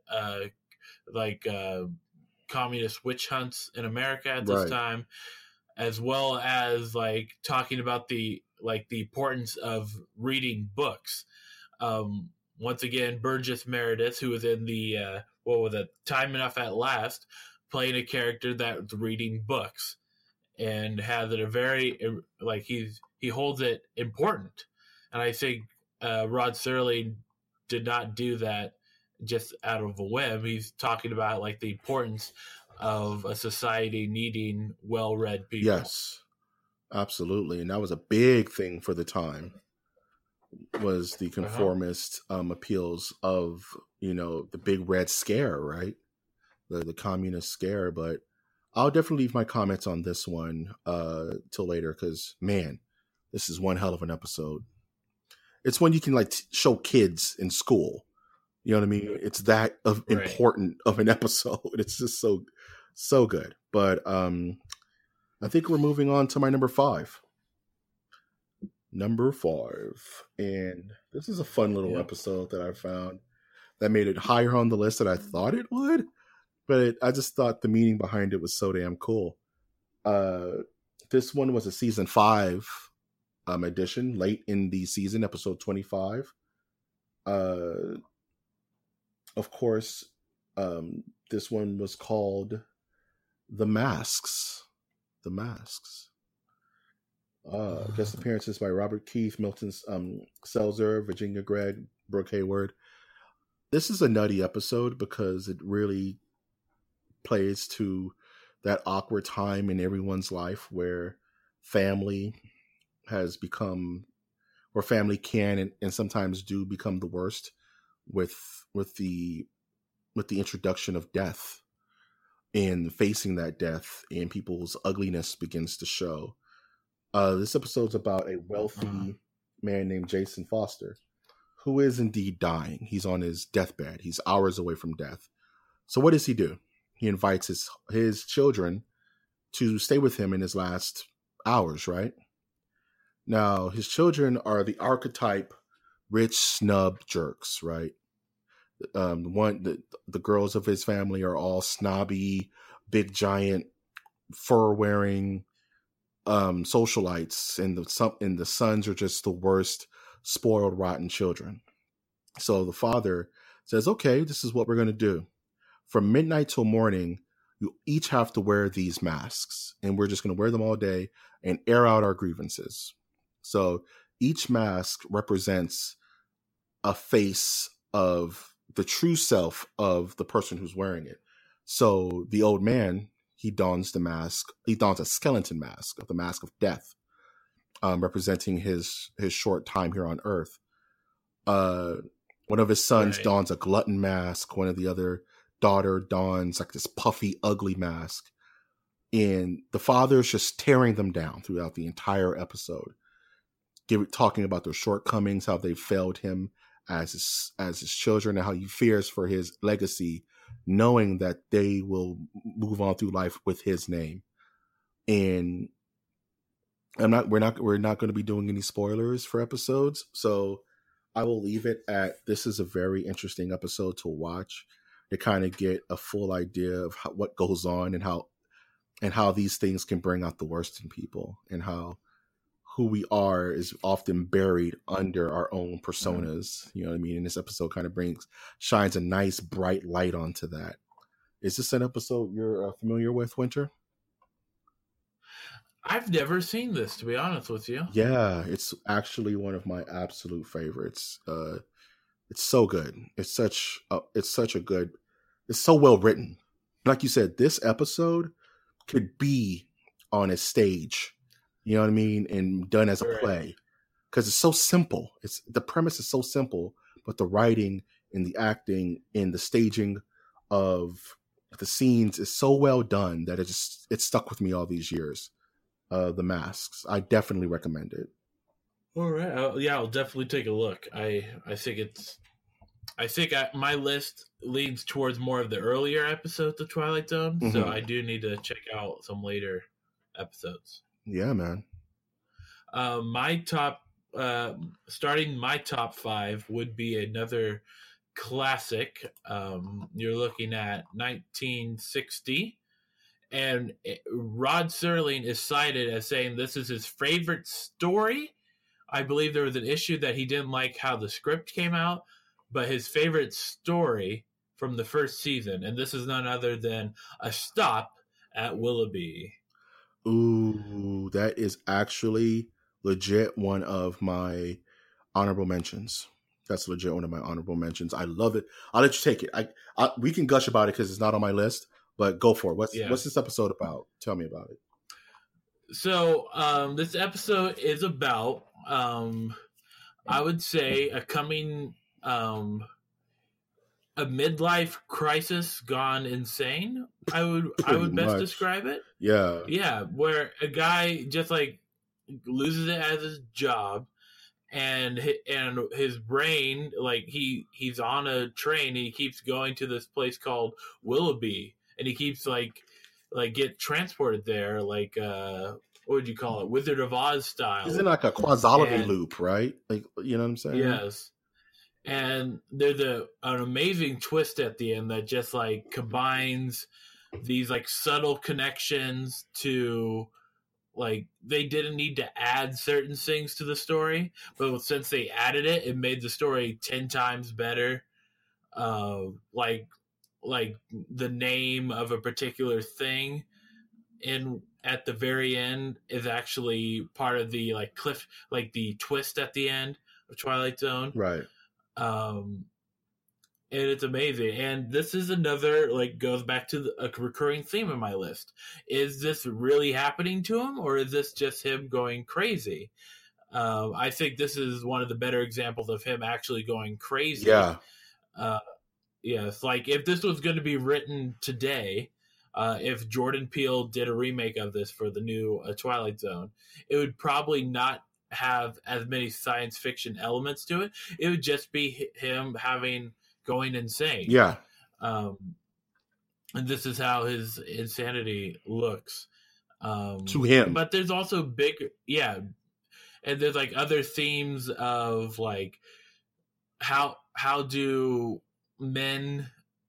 communist witch hunts in America at this time, as well as like talking about the importance of reading books. Once again, Burgess Meredith, who was in the Time Enough at Last, playing a character that's reading books and has it a very he holds it important. And I think Rod Serling did not do that just out of a whim. He's talking about like the importance of a society needing well-read people. Yes, absolutely. And that was a big thing for the time, was the conformist appeals of, the big Red Scare, right? The communist scare. But I'll definitely leave my comments on this one till later because, man, this is one hell of an episode. it's when you can like show kids in school. You know what I mean? It's that of Right. important of an episode. It's just so good. But I think we're moving on to my number 5. Number 5, and this is a fun little episode that I found that made it higher on the list than I thought it would. But I just thought the meaning behind it was so damn cool. This one was a season 5 edition, late in the season, episode 25. Of course, this one was called The Masks. The Masks. Guest appearances by Robert Keith, Milton Selzer, Virginia Gregg, Brooke Hayward. This is a nutty episode because it really plays to that awkward time in everyone's life where family has become, or family can and sometimes do become the worst with the introduction of death and facing that death, and people's ugliness begins to show. This episode's about a wealthy man named Jason Foster, who is indeed dying. He's on his deathbed. He's hours away from death. So what does he do? He invites his children to stay with him in his last hours, right? Now, his children are the archetype rich snub jerks, right? The girls of his family are all snobby, big giant, fur-wearing socialites, and the sons are just the worst, spoiled, rotten children. So the father says, okay, this is what we're going to do. From midnight till morning, you each have to wear these masks, and we're just going to wear them all day and air out our grievances. So each mask represents a face of the true self of the person who's wearing it. So the old man, he dons a skeleton mask, the mask of death, representing his short time here on Earth. One of his sons dons a glutton mask. One of the other daughter dons like this puffy, ugly mask. And the father's just tearing them down throughout the entire episode, talking about their shortcomings, how they failed him as his children, and how he fears for his legacy, knowing that they will move on through life with his name. And we're not going to be doing any spoilers for episodes, so I will leave it at this is a very interesting episode to watch to kind of get a full idea of what goes on and how these things can bring out the worst in people, and how who we are is often buried under our own personas. You know what I mean? And this episode kind of shines a nice bright light onto that. Is this an episode you're familiar with, Winter? I've never seen this, to be honest with you. Yeah, it's actually one of my absolute favorites. It's so good. It's so well written. Like you said, this episode could be on a stage, you know what I mean, and done as a play, because it's so simple. The premise is so simple, but the writing and the acting and the staging of the scenes is so well done that it stuck with me all these years. The Masks, I definitely recommend it. All right, I'll definitely take a look. I think my list leans towards more of the earlier episodes of Twilight Zone, so I do need to check out some later episodes. Yeah, man. Starting my top 5 would be another classic. You're looking at 1960, and Rod Serling is cited as saying this is his favorite story. I believe there was an issue that he didn't like how the script came out, but his favorite story from the first season, and this is none other than A Stop at Willoughby. Ooh, that is actually legit one of my honorable mentions. That's legit one of my honorable mentions. I love it. I'll let you take it. We can gush about it because it's not on my list, but go for it. What's this episode about? Tell me about it. So this episode is about, I would say, a midlife crisis gone insane. I would best describe it. Yeah, where a guy just like loses it as his job, and his brain, like he's on a train and he keeps going to this place called Willoughby, and he keeps like get transported there, like what would you call it, Wizard of Oz style. He's in like a causality loop, right? Like, you know what I'm saying? Yes. And there's an amazing twist at the end that just like combines these like subtle connections to, like, they didn't need to add certain things to the story, but since they added it, it made the story 10 times better. Like the name of a particular thing at the very end is actually part of the like the twist at the end of Twilight Zone. Right. And it's amazing. And this is another, like, goes back to a recurring theme in my list. Is this really happening to him, or is this just him going crazy? I think this is one of the better examples of him actually going crazy. Yeah. Yes, like if this was going to be written today, if Jordan Peele did a remake of this for the new Twilight Zone, it would probably not have as many science fiction elements to it. It would just be him going insane. Yeah. And this is how his insanity looks. To him. But there's also and there's like other themes of like how do men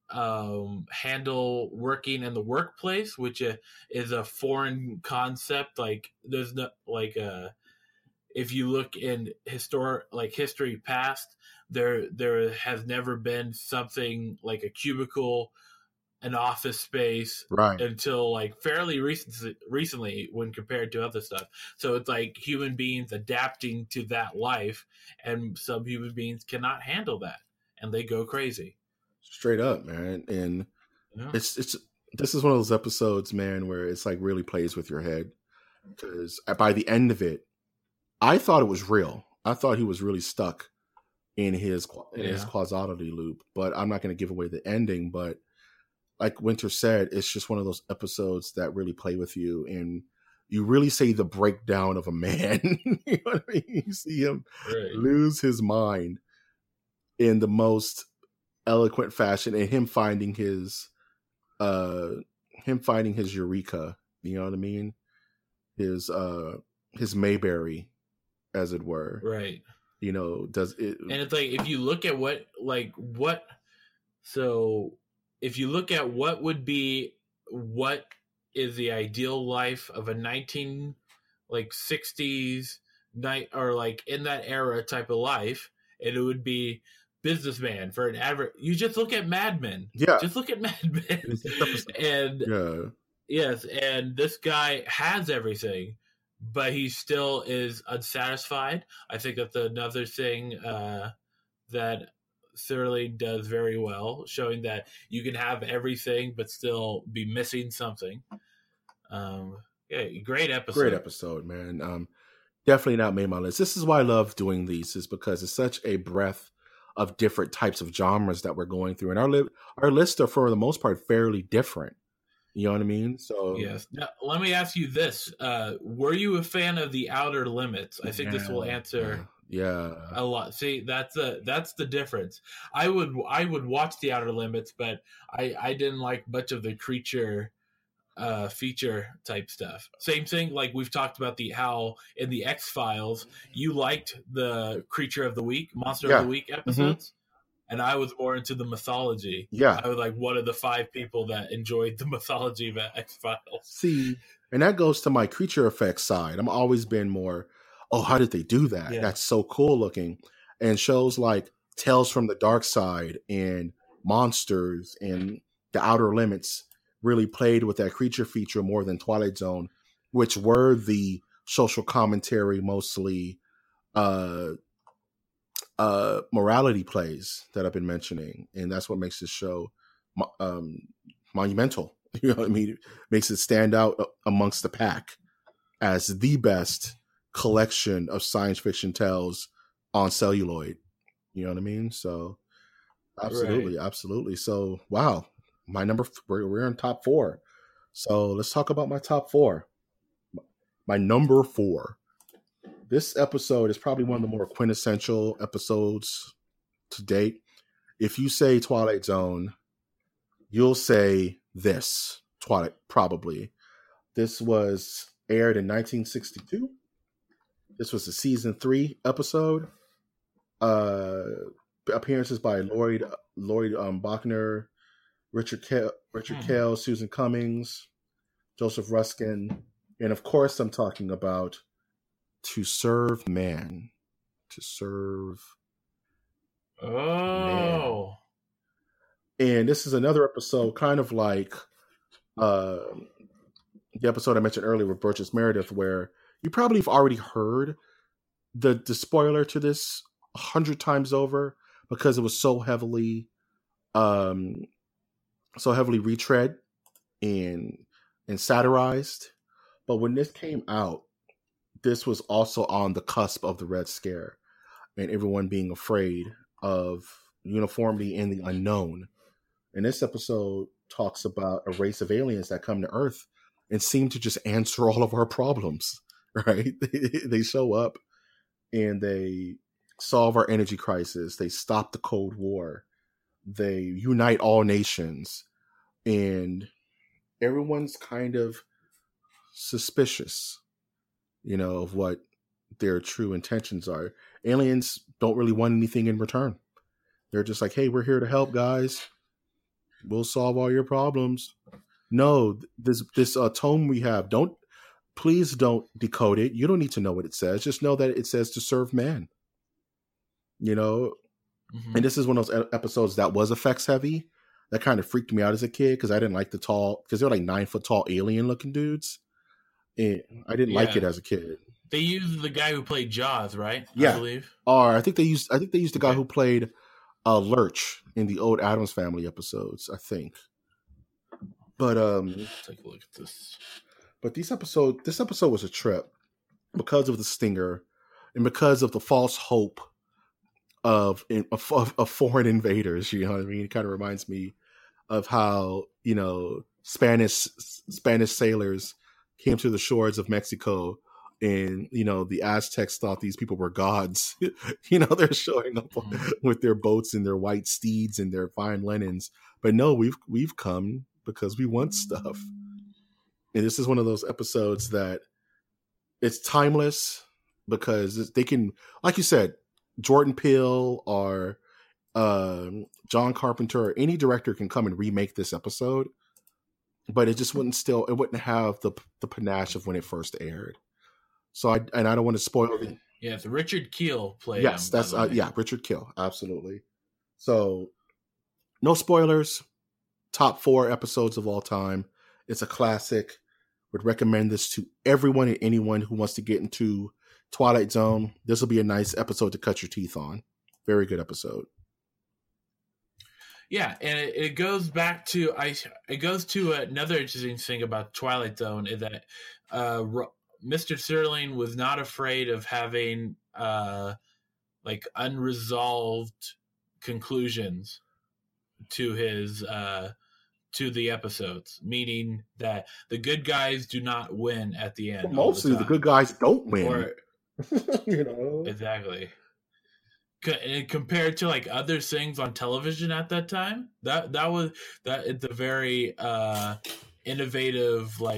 handle working in the workplace, which is a foreign concept. Like there's no like if you look in history past, there has never been something like a cubicle, an office space, right, until like fairly recently when compared to other stuff. So it's like human beings adapting to that life, and some human beings cannot handle that and they go crazy. Straight up, man. And it's this is one of those episodes, man, where it's like really plays with your head, because by the end of it, I thought it was real. I thought he was really stuck in his causality loop, but I'm not going to give away the ending. But like Winter said, it's just one of those episodes that really play with you, and you really see the breakdown of a man. You know what I mean? You see him lose his mind in the most eloquent fashion, and him finding his eureka. You know what I mean? His Mayberry, as it were. Right. You know, does it? And it's like, if you look at what is the ideal life of a 60s night, or like in that era type of life, and it would be businessman for an you just look at Mad Men. Yeah. Just look at Mad Men. And yes, and this guy has everything, but he still is unsatisfied. I think that's another thing that Serling does very well, showing that you can have everything but still be missing something. Great episode. Great episode, man. Definitely not made my list. This is why I love doing these, is because it's such a breadth of different types of genres that we're going through, and our lists are for the most part fairly different. You know what I mean? So yes. Now, let me ask you this: were you a fan of The Outer Limits? I think this will answer. Yeah, a lot. See, that's the difference. I would watch The Outer Limits, but I didn't like much of the creature feature type stuff. Same thing, like we've talked about how in the X-Files you liked the Creature of the Week, Monster of the Week episodes, and I was more into the mythology. Yeah, I was like one of the 5 people that enjoyed the mythology of X-Files. See, and that goes to my creature effects side. I'm always been more, oh, how did they do that? Yeah. That's so cool looking. And shows like Tales from the Dark Side and Monsters and The Outer Limits really played with that creature feature more than Twilight Zone, which were the social commentary, mostly morality plays that I've been mentioning. And that's what makes this show monumental. You know what I mean? It makes it stand out amongst the pack as the best collection of science fiction tales on celluloid. You know what I mean? So absolutely. So wow, my we're in top 4. So let's talk about my top 4. My number 4, This episode is probably one of the more quintessential episodes to date. If you say Twilight Zone, you'll say this Twilight, probably. This was aired in 1962. This was a season 3 episode. Appearances by Lloyd Bachner, Richard Kell, Susan Cummings, Joseph Ruskin, and of course, I'm talking about To Serve Man. To Serve. Oh. Man. And this is another episode, kind of like the episode I mentioned earlier with Burgess Meredith, where you probably have already heard the spoiler to this 100 times over because it was so heavily retread and satirized. But when this came out, this was also on the cusp of the Red Scare and everyone being afraid of uniformity and the unknown. And this episode talks about a race of aliens that come to Earth and seem to just answer all of our problems, right? They show up and they solve our energy crisis. They stop the Cold War. They unite all nations. And everyone's kind of suspicious, of what their true intentions are. Aliens don't really want anything in return. They're just like, hey, we're here to help, guys. We'll solve all your problems. No, this tome we have, please don't decode it. You don't need to know what it says. Just know that it says to serve man. Mm-hmm. And this is one of those episodes that was effects heavy. That kind of freaked me out as a kid because I didn't like because they were like 9 foot tall alien looking dudes. And I didn't like it as a kid. They used the guy who played Jaws, right? Yeah. I believe. Or I think they used the guy who played Lurch in the old Addams Family episodes, I think. But let's take a look at this. But this episode was a trip because of the stinger and because of the false hope of foreign invaders. You know what I mean? It kind of reminds me of how Spanish sailors came to the shores of Mexico, and the Aztecs thought these people were gods. They're showing up with their boats and their white steeds and their fine linens, but no, we've come because we want stuff. And this is one of those episodes that it's timeless because they can, like you said, Jordan Peele or John Carpenter or any director can come and remake this episode, but it just wouldn't have the panache of when it first aired. So I don't want to spoil it. Yeah, it's Richard Kiel played. Yes, that's Richard Kiel, absolutely. So no spoilers. Top 4 episodes of all time. It's a classic. Would recommend this to everyone and anyone who wants to get into Twilight Zone. This will be a nice episode to cut your teeth on. Very good episode. Yeah, and it goes back to another interesting thing about Twilight Zone is that Mr. Serling was not afraid of having unresolved conclusions to his to the episodes, meaning that the good guys do not win at the end. Well, mostly the good guys don't win. Exactly. And compared to other things on television at that time, it's a very innovative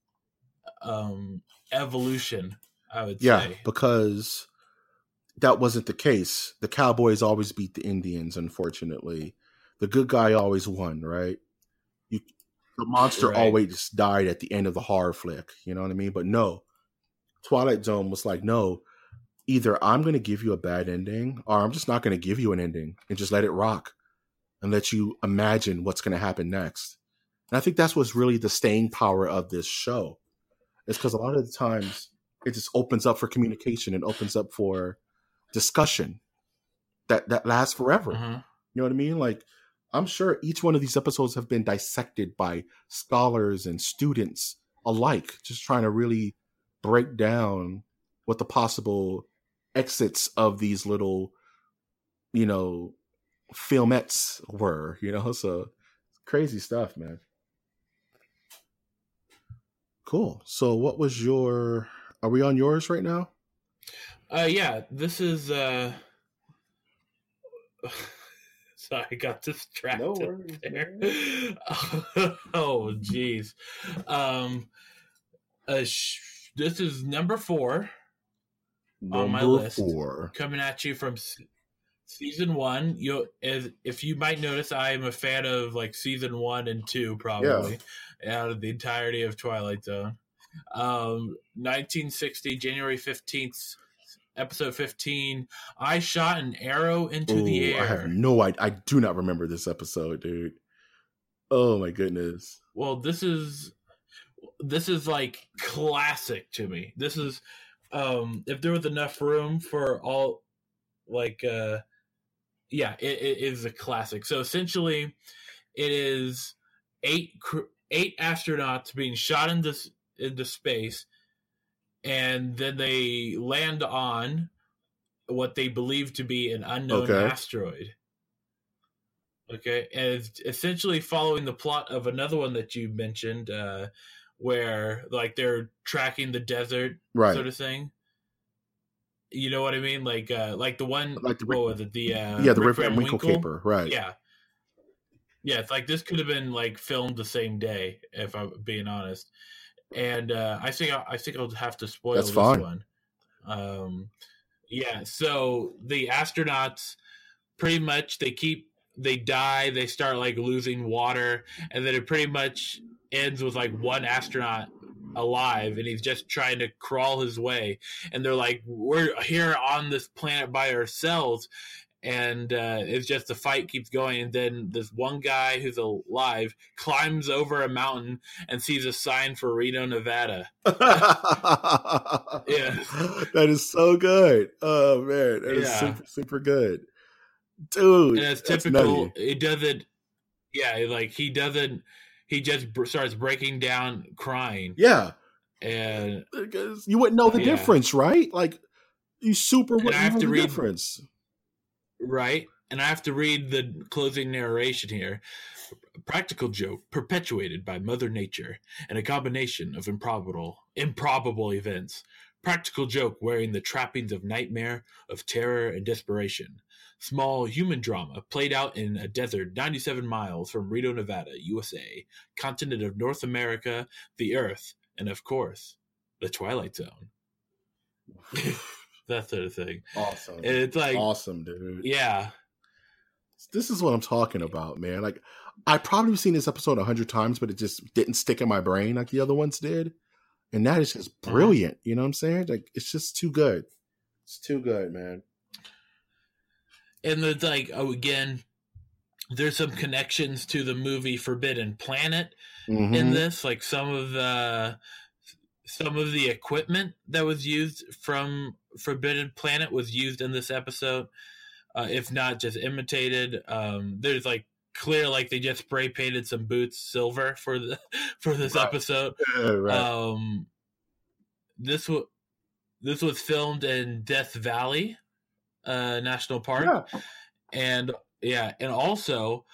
evolution, I would say. Yeah, because that wasn't the case. The Cowboys always beat the Indians, unfortunately. The good guy always won, right? The monster always died at the end of the horror flick, you know what I mean? But no, Twilight Zone was like, no, either I'm going to give you a bad ending or I'm just not going to give you an ending and just let it rock and let you imagine what's going to happen next. And I think that's what's really the staying power of this show. It's because a lot of the times it just opens up for communication and opens up for discussion that lasts forever. Mm-hmm. You know what I mean? I'm sure each one of these episodes have been dissected by scholars and students alike, just trying to really break down what the possible exits of these little, filmettes were, so crazy stuff, man. Cool. So what was are we on yours right now? Yeah, this is. Sorry, I got distracted. No worries, there. man. Oh, jeez. This is number 4 on my list. 4. Coming at you from season 1. If you might notice, I am a fan of like season 1 and 2, probably out of the entirety of Twilight Zone. 1960, January 15th. Episode 15, I shot an arrow into the air. I have no idea. I do not remember this episode, dude. Oh my goodness. Well, this is like classic to me. This is if there was enough room for all, like yeah, it is a classic. So essentially, it is 8 astronauts being shot into space. And then they land on what they believe to be an unknown asteroid. Okay. And it's essentially following the plot of another one that you mentioned, where like they're tracking the desert sort of thing. You know what I mean? Like the one, what was it? The Rip Van Winkle caper, right? Yeah. Yeah, it's like this could have been like filmed the same day, if I'm being honest. And I think I'll have to spoil this one. Yeah, so the astronauts pretty much they die, they start like losing water, and then it pretty much ends with like one astronaut alive, and he's just trying to crawl his way. And they're like, we're here on this planet by ourselves. And it's just the fight keeps going, and then this one guy who's alive climbs over a mountain and sees a sign for Reno, Nevada. Yeah, that is so good. Oh man, that is super, super good, dude. And it's typical. It doesn't. Yeah, like he doesn't. He just starts breaking down, crying. Yeah, and because you wouldn't know the difference, right? Like you super wouldn't know the difference. Right, and I have to read the closing narration here. A practical joke perpetuated by Mother Nature and a combination of improbable events. Practical joke wearing the trappings of nightmare, of terror, and desperation. Small human drama played out in a desert 97 miles from Reno, Nevada, USA, continent of North America, the Earth, and of course, the Twilight Zone. That sort of thing. Awesome. And it's like awesome, dude. Yeah. This is what I'm talking about, man. Like I probably seen this episode 100 times, but it just didn't stick in my brain like the other ones did. And that is just brilliant. You know what I'm saying? Like it's just too good. It's too good, man. And it's like, again, there's some connections to the movie Forbidden Planet in this. Like some of the equipment that was used from Forbidden Planet was used in this episode, if not just imitated. There's like clear, like they just spray painted some boots silver for this episode. Right. This was filmed in Death Valley National Park, and also.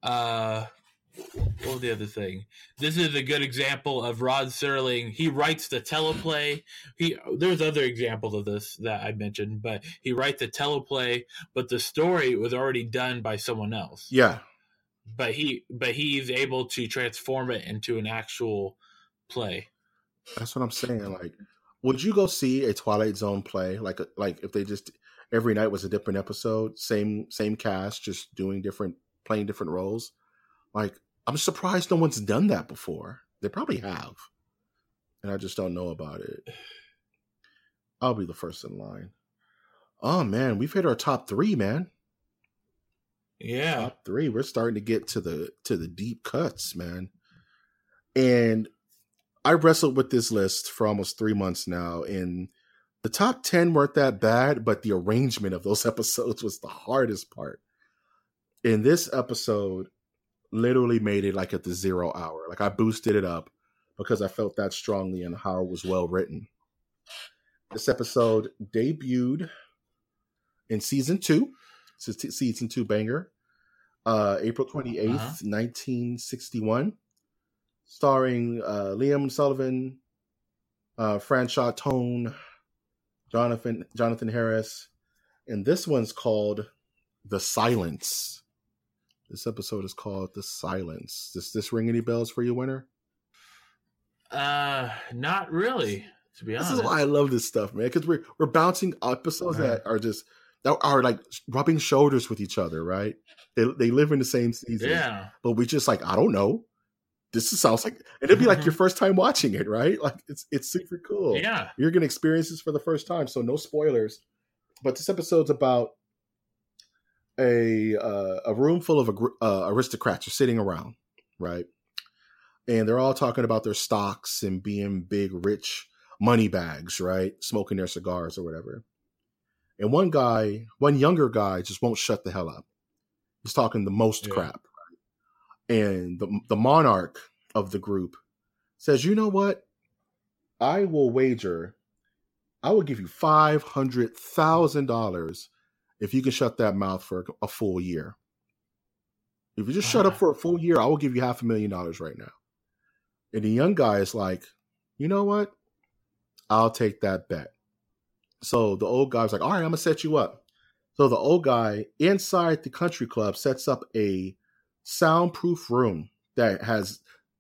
What was the other thing? This is a good example of Rod Serling. He writes the teleplay. There's other examples of this that I mentioned, but he writes the teleplay, but the story was already done by someone else. Yeah. But he's able to transform it into an actual play. That's what I'm saying. Like, would you go see a Twilight Zone play? Like if they just every night was a different episode, same cast, just playing different roles? Like, I'm surprised no one's done that before. They probably have. And I just don't know about it. I'll be the first in line. Oh, man. We've hit our top 3, man. Yeah. Top 3. We're starting to get to the deep cuts, man. And I wrestled with this list for almost 3 months now. And the top 10 weren't that bad, but the arrangement of those episodes was the hardest part. In this episode, literally made it like at the 0 hour. Like I boosted it up because I felt that strongly in how it was well written. This episode debuted in season 2. It's a season 2 banger. April 28th, 1961. Starring Liam Sullivan, Franchot Tone, Jonathan Harris, and this one's called The Silence. This episode is called The Silence. Does this ring any bells for you, Winter? Not really, to be honest. This is why I love this stuff, man, because we're bouncing episodes that are like rubbing shoulders with each other, right? They live in the same season, yeah. But we just like, I don't know. This sounds like, and it'd be like your first time watching it, right? Like it's super cool. Yeah, you're gonna experience this for the first time, so no spoilers. But this episode's about a room full of aristocrats are sitting around, right? And they're all talking about their stocks and being big, rich money bags, right? Smoking their cigars or whatever. And one younger guy, just won't shut the hell up. He's talking the most crap. And the monarch of the group says, you know what? I will wager, I will give you $500,000 if you can shut that mouth for a full year. If you just shut up for a full year, I will give you $500,000 right now. And the young guy is like, you know what? I'll take that bet. So the old guy's like, all right, I'm going to set you up. So the old guy inside the country club sets up a soundproof room that has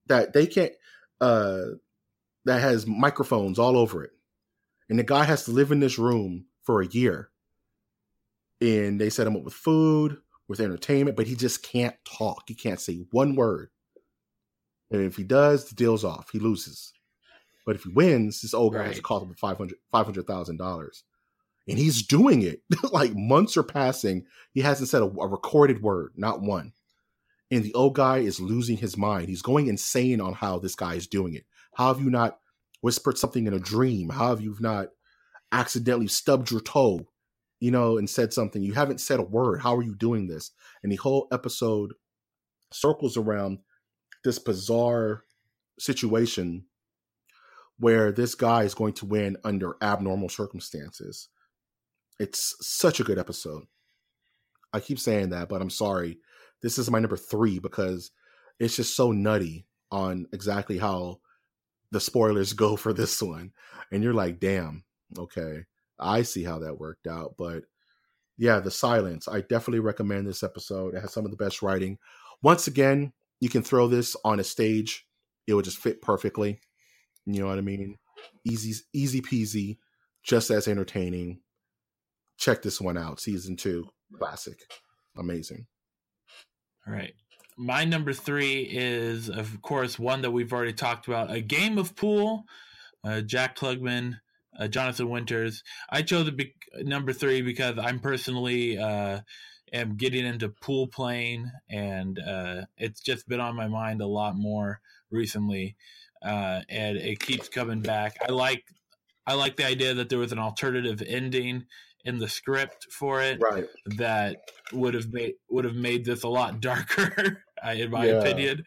microphones all over it. And the guy has to live in this room for a year. And they set him up with food, with entertainment, but he just can't talk. He can't say one word. And if he does, the deal's off. He loses. But if he wins, this old guy has to cost him $500,000. And he's doing it. Like months are passing. He hasn't said a recorded word, not one. And the old guy is losing his mind. He's going insane on how this guy is doing it. How have you not whispered something in a dream? How have you not accidentally stubbed your toe, and said something? You haven't said a word. How are you doing this? And the whole episode circles around this bizarre situation where this guy is going to win under abnormal circumstances. It's such a good episode. I keep saying that, but I'm sorry. This is my number 3 because it's just so nutty on exactly how the spoilers go for this one. And you're like, damn, okay, I see how that worked out. But yeah, The Silence. I definitely recommend this episode. It has some of the best writing. Once again, you can throw this on a stage. It would just fit perfectly. You know what I mean? Easy peasy, just as entertaining. Check this one out. Season 2, classic. Amazing. All right. My number 3 is, of course, one that we've already talked about, A Game of Pool. Jack Klugman, Jonathan Winters. I chose number 3 because I'm personally am getting into pool playing, and it's just been on my mind a lot more recently, and it keeps coming back. I like the idea that there was an alternative ending in the script for it, right? That would have made this a lot darker, in my opinion.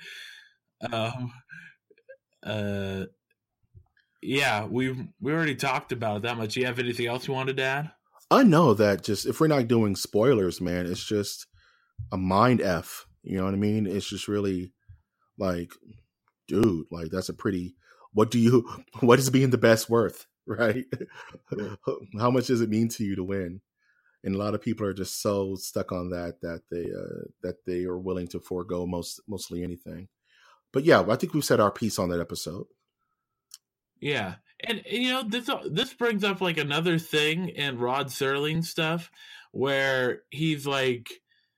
Yeah, we already talked about it that much. Do you have anything else you wanted to add? I know that just if we're not doing spoilers, man, it's just a mind F. You know what I mean? It's just really like, dude, like that's a pretty. What is being the best worth? Right? How much does it mean to you to win? And a lot of people are just so stuck on that they are willing to forego mostly anything. But yeah, I think we've said our piece on that episode. Yeah, and this brings up like another thing in Rod Serling stuff where he's like,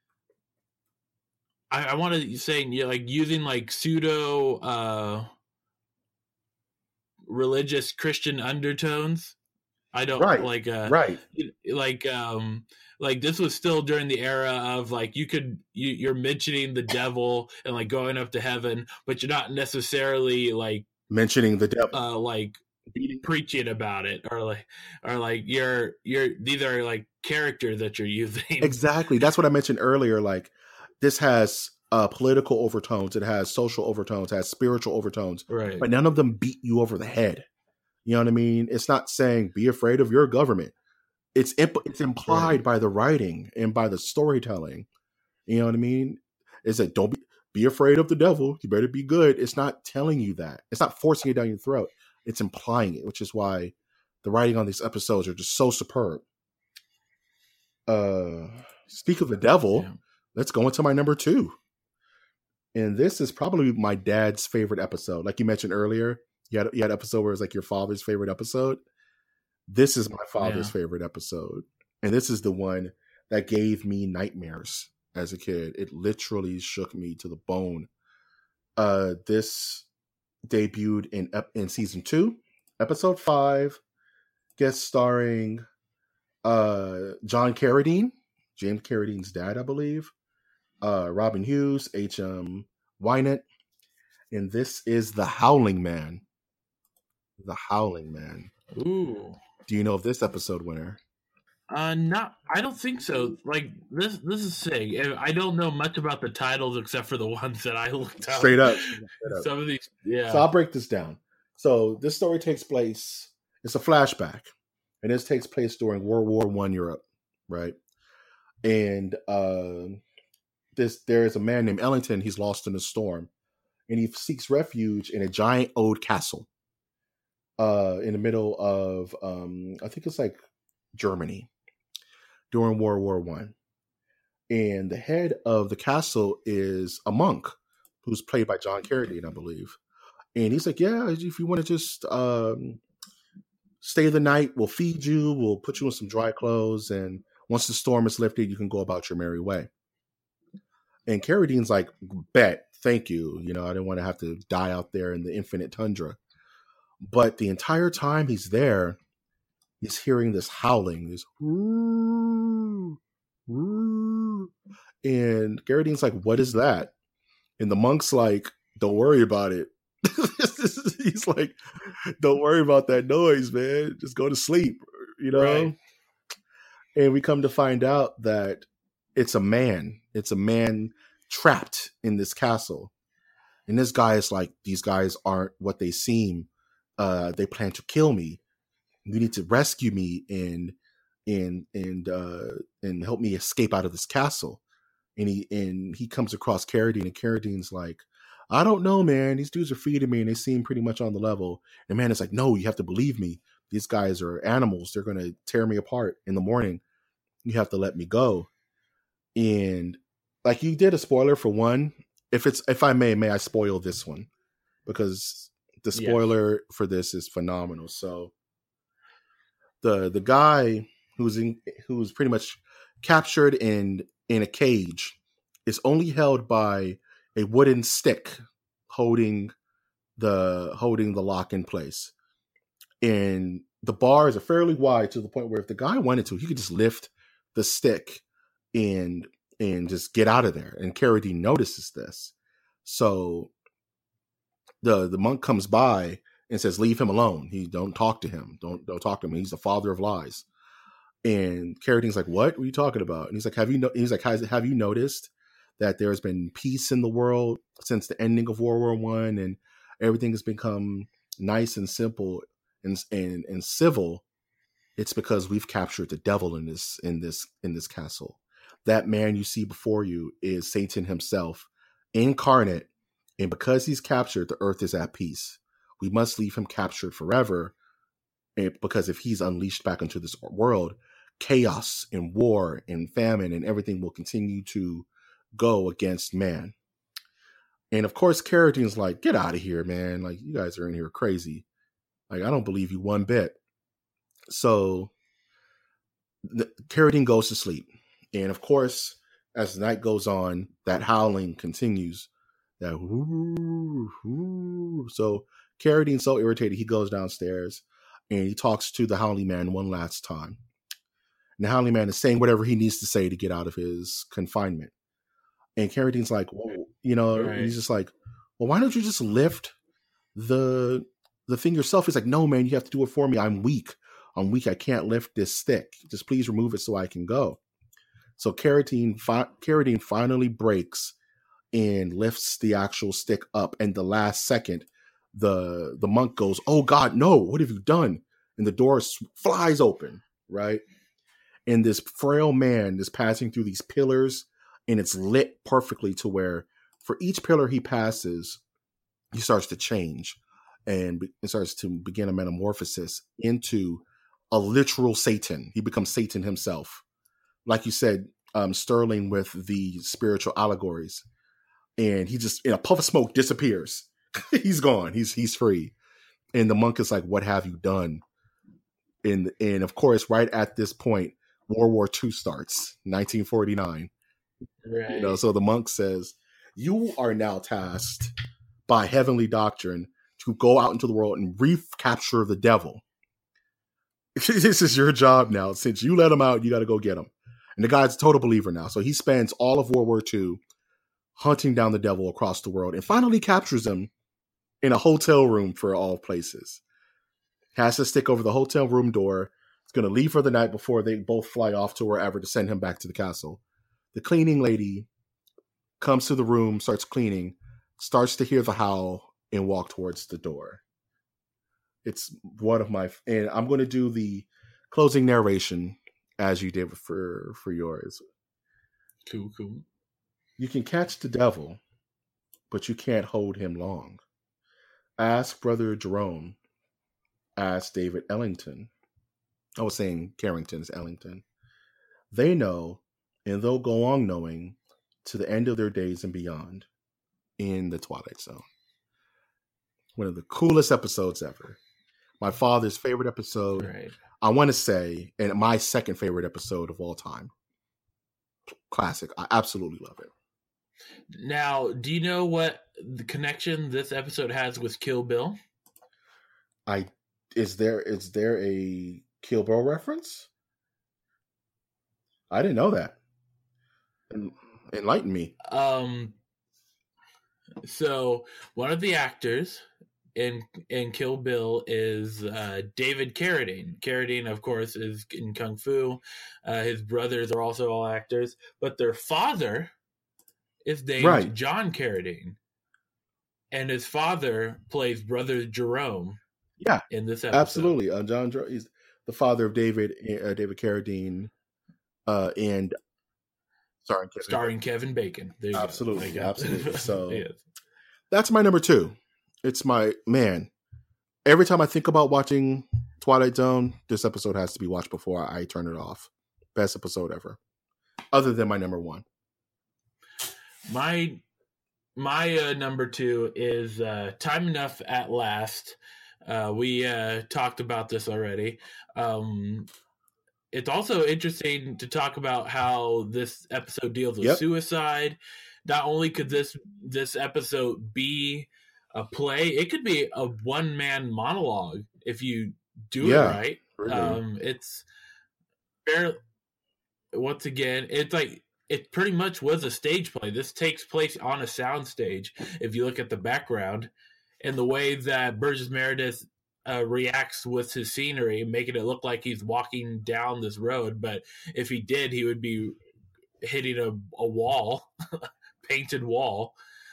I want to say like using like pseudo religious Christian undertones. I don't like this was still during the era of like you're mentioning the devil and like going up to heaven, but you're not necessarily like mentioning the devil, like preaching about it, or like you're these are like characters that you're using. Exactly, that's what I mentioned earlier. Like this has political overtones, it has social overtones, it has spiritual overtones, right? But none of them beat you over the head. You know what I mean? It's not saying be afraid of your government. It's implied by the writing and by the storytelling. You know what I mean? It's like don't be afraid of the devil. You better be good. It's not telling you that. It's not forcing it down your throat. It's implying it, which is why The writing on these episodes are just so superb. Speak of the devil, let's go into my number 2. And this is probably my dad's favorite episode. Like you mentioned earlier, you had an episode where it's like your father's favorite episode. This is my father's favorite episode. And this is the one that gave me nightmares as a kid. It literally shook me to the bone. This debuted in season 2, episode 5, guest starring John Carradine, James Carradine's dad, I believe, Robin Hughes, H.M. Wynant, and this is The Howling Man. The Howling Man. Ooh. Do you know of this episode winner? Not. I don't think so. Like this is sick. I don't know much about the titles except for the ones that I looked up. Straight up. Some of these, yeah. So I'll break this down. So this story takes place. It's a flashback, and this takes place during World War I Europe, right? And there is a man named Ellington. He's lost in a storm, and he seeks refuge in a giant old castle in the middle of I think it's like Germany during World War I. And the head of the castle is a monk who's played by John Carradine, I believe. And he's like, yeah, if you want to just stay the night, we'll feed you, we'll put you in some dry clothes, and once the storm is lifted, you can go about your merry way. And Carradine's like, bet, thank you. You know, I didn't want to have to die out there in the infinite tundra. But the entire time he's there, he's hearing this howling, this woo, woo. And Carradine's like, what is that? And the monk's like, don't worry about it. He's like, don't worry about that noise, man. Just go to sleep, you know? Right. And we come to find out that it's a man. It's a man trapped in this castle. And this guy is like, these guys aren't what they seem. They plan to kill me. You need to rescue me and help me escape out of this castle. And he comes across Carradine, and Carradine's like, I don't know, man. These dudes are feeding me, and they seem pretty much on the level. And man is like, no, you have to believe me. These guys are animals. They're going to tear me apart in the morning. You have to let me go. And like you did a spoiler for one. If I may I spoil this one, because the spoiler for this is phenomenal. So the guy who's pretty much captured in a cage is only held by a wooden stick holding the lock in place. And the bars are fairly wide to the point where if the guy wanted to, he could just lift the stick and just get out of there. And Carradine notices this. So the monk comes by and says, leave him alone. Don't talk to him. Don't talk to him. He's the father of lies. And Carradine's like, what are you talking about? And he's like, have you noticed that there's been peace in the world since the ending of World War I, and everything has become nice and simple and civil? It's because we've captured the devil in this castle. That man you see before you is Satan himself, incarnate, and because he's captured, the earth is at peace. We must leave him captured forever, because if he's unleashed back into this world, chaos and war and famine and everything will continue to go against man. And of course, Carradine's like, get out of here, man. Like, you guys are in here crazy. Like, I don't believe you one bit. So Carradine goes to sleep. And of course, as the night goes on, that howling continues. That whoo, whoo. So Carradine's so irritated, he goes downstairs and he talks to the Howling Man one last time. And the Howling Man is saying whatever he needs to say to get out of his confinement. And Carradine's like, well, you know, right. He's just like, well, why don't you just lift the thing yourself? He's like, no, man, you have to do it for me. I'm weak. I can't lift this stick. Just please remove it so I can go. So Carradine finally breaks and lifts the actual stick up. And the last second, the monk goes, oh God, no, what have you done? And the door flies open, right? And this frail man is passing through these pillars, and it's lit perfectly to where for each pillar he passes, he starts to change and it starts to begin a metamorphosis into a literal Satan. He becomes Satan himself. Like you said, Sterling with the spiritual allegories. And he just, in a puff of smoke, disappears. He's gone. He's free. And the monk is like, what have you done? And of course, right at this point, World War II starts, 1949. Right. You know, so the monk says, you are now tasked by heavenly doctrine to go out into the world and recapture the devil. This is your job now. Since you let him out, you got to go get him. And the guy's a total believer now. So he spends all of World War II hunting down the devil across the world and finally captures him in a hotel room, for all places. Has to stick over the hotel room door. It's going to leave for the night before they both fly off to wherever to send him back to the castle. The cleaning lady comes to the room, starts cleaning, starts to hear the howl, and walk towards the door. It's one of my... And I'm going to do the closing narration as you did for yours. Cool. You can catch the devil, but you can't hold him long. Ask Brother Jerome. Ask David Ellington. I was saying Carrington's Ellington. They know, and they'll go on knowing to the end of their days and beyond in the Twilight Zone. One of the coolest episodes ever. My father's favorite episode. Right. I want to say, and my second favorite episode of all time. Classic. I absolutely love it. Now, do you know what the connection this episode has with Kill Bill? Is there a Kill Bill reference? I didn't know that. Enlighten me. So one of the actors in Kill Bill is David Carradine. Carradine, of course, is in Kung Fu. His brothers are also all actors, but their father is named John Carradine, and his father plays Brother Jerome. Yeah, in this episode, absolutely. John, he's the father of David Carradine, and starring Kevin Bacon. There you absolutely, go. absolutely. So yes. That's my number 2. It's my man. Every time I think about watching Twilight Zone, this episode has to be watched before I turn it off. Best episode ever, other than my number 1. My number 2 is Time Enough at Last. We talked about this already. It's also interesting to talk about how this episode deals with suicide. Not only could this episode be a play, it could be a one-man monologue if you do it right. Really. It's fair. Once again, it's like it pretty much was a stage play. This takes place on a sound stage. If you look at the background and the way that Burgess Meredith reacts with his scenery, making it look like he's walking down this road, but if he did, he would be hitting a wall, painted wall.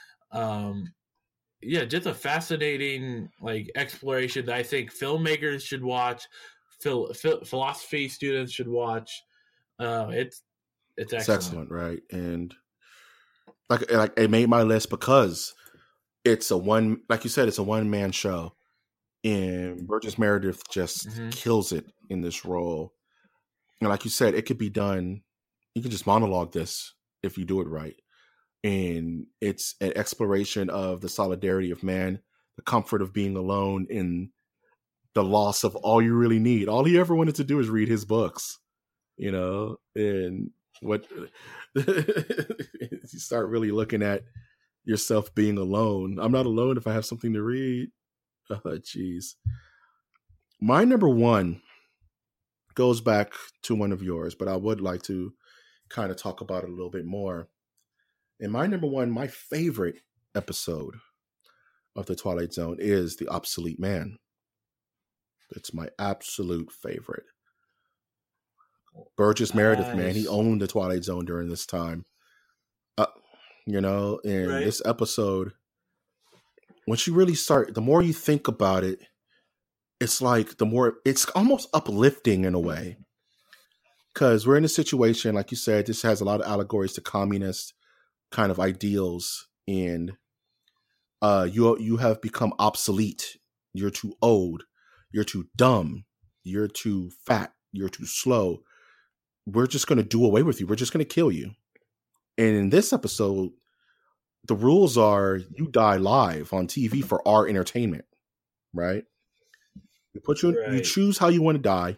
Just a fascinating exploration that I think filmmakers should watch, philosophy students should watch. It's excellent. It's excellent, right? And like it made my list because it's a one-man show. And Burgess Meredith just kills it in this role. And like you said, it could be done. You can just monologue this if you do it right. And it's an exploration of the solidarity of man, the comfort of being alone, and the loss of all you really need. All he ever wanted to do is read his books, and what you start really looking at yourself being alone. I'm not alone if I have something to read. Oh, jeez. My number 1 goes back to one of yours, but I would like to kind of talk about it a little bit more. And my number 1, my favorite episode of The Twilight Zone is The Obsolete Man. It's my absolute favorite. Burgess Meredith, man, he owned The Twilight Zone during this time. This episode, once you really start, the more you think about it, it's like it's almost uplifting in a way. Because we're in a situation, like you said, this has a lot of allegories to communist kind of ideals. And you have become obsolete. You're too old. You're too dumb. you're too fat, you're too slow. We're just going to do away with you. We're just going to kill you. And in this episode, the rules are you die live on TV for our entertainment, right? You choose how you want to die,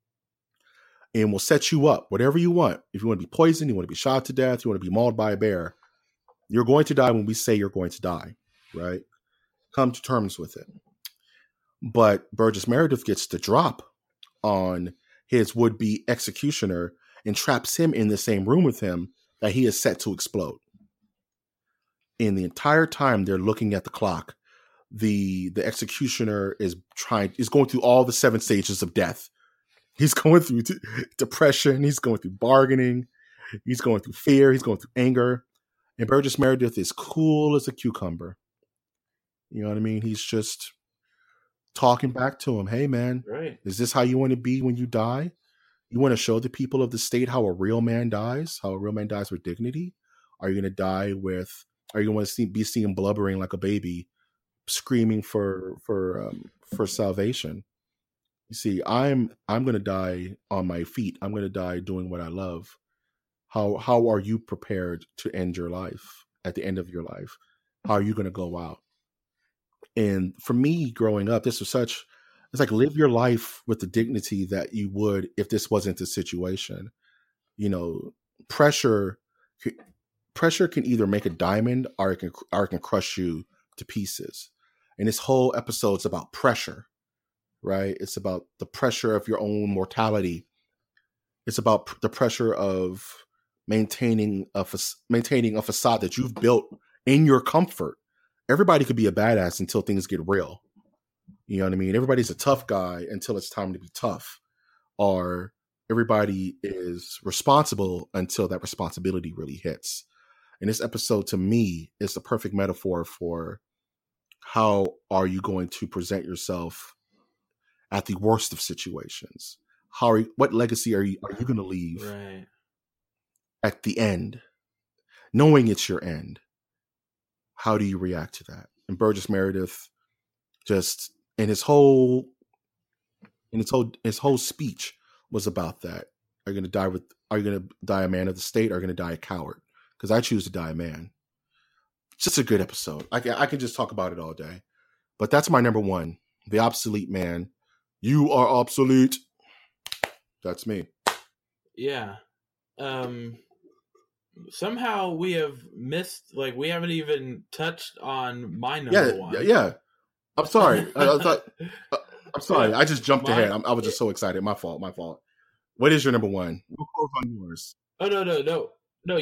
and we'll set you up, whatever you want. If you want to be poisoned, you want to be shot to death, you want to be mauled by a bear, you're going to die when we say you're going to die, right? Come to terms with it. But Burgess Meredith gets the drop on his would-be executioner and traps him in the same room with him that he is set to explode. And the entire time they're looking at the clock, the executioner is going through all the 7 stages of death. He's going through depression. He's going through bargaining. He's going through fear. He's going through anger. And Burgess Meredith is cool as a cucumber. You know what I mean? He's just talking back to him. Hey, man, Is this how you want to be when you die? You want to show the people of the state how a real man dies? How a real man dies with dignity? Are you going to die with... Are you going to be seen blubbering like a baby, screaming for salvation? You see, I'm going to die on my feet. I'm going to die doing what I love. How are you prepared to end your life at the end of your life? How are you going to go out? And for me, growing up, it's like live your life with the dignity that you would if this wasn't the situation. You know, pressure can either make a diamond or it can crush you to pieces. And this whole episode's about pressure, right? It's about the pressure of your own mortality. It's about the pressure of maintaining a facade that you've built in your comfort. Everybody could be a badass until things get real. You know what I mean? Everybody's a tough guy until it's time to be tough. Or everybody is responsible until that responsibility really hits. And this episode, to me, is the perfect metaphor for how are you going to present yourself at the worst of situations? What legacy are you going to leave at the end, knowing it's your end? How do you react to that? And Burgess Meredith, just in his whole speech was about that. Are you going to die a man of the state? Or are you going to die a coward? Because I choose to die a man. Just a good episode. I can just talk about it all day. But that's my number one. The Obsolete Man. You are obsolete. That's me. Yeah. Somehow we have missed, we haven't even touched on my number one. Yeah. I'm sorry. I'm sorry. I just jumped ahead. I was just so excited. My fault. What is your number one? We'll close on yours. Oh, no. No,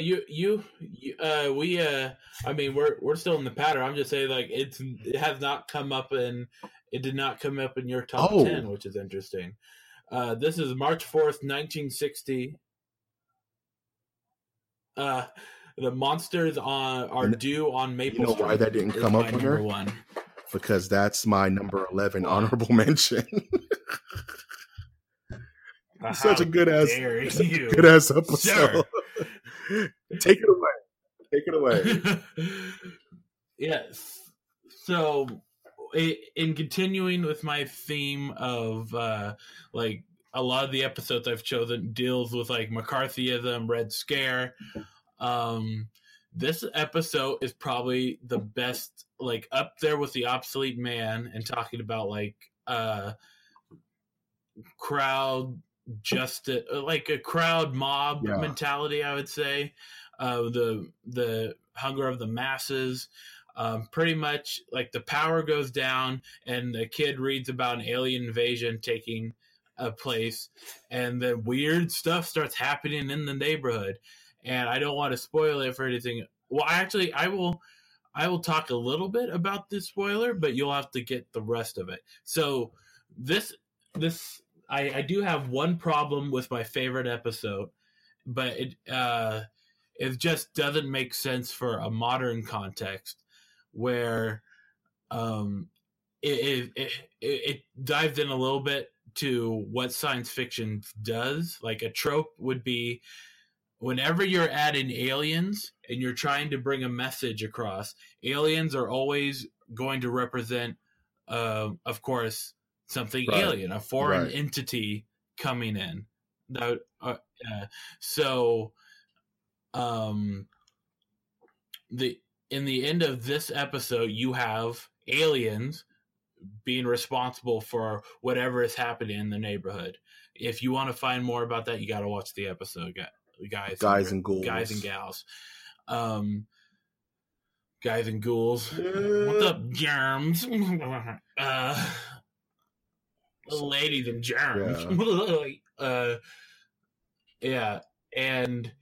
we're still in the pattern. I'm just saying, it has not come up it did not come up in your top 10, which is interesting. This is March 4th, 1960. The monsters are due on Maple Street. You know why that didn't come up on her? One. Because that's my number 11 honorable mention. Such a good ass episode. Sure. Take it away. Yes. So, in continuing with my theme of a lot of the episodes I've chosen deals with McCarthyism, Red Scare. This episode is probably the best, up there with The Obsolete Man and talking about crowd justice, a crowd mob mentality, I would say. The hunger of the masses. Pretty much the power goes down and the kid reads about an alien invasion taking a place and the weird stuff starts happening in the neighborhood. And I don't want to spoil it for anything. Well, actually, I will talk a little bit about this spoiler, but you'll have to get the rest of it. So I do have one problem with my favorite episode, but it just doesn't make sense for a modern context where it dives in a little bit to what science fiction does. A trope would be whenever you're adding aliens and you're trying to bring a message across, aliens are always going to represent, of course, something Right. alien, a foreign Right. entity coming in. So, in the end of this episode, you have aliens being responsible for whatever is happening in the neighborhood. If you want to find more about that, you got to watch the episode, guys and ghouls. guys and gals. Guys and ghouls. What's up, germs? Ladies and germs. Yeah, and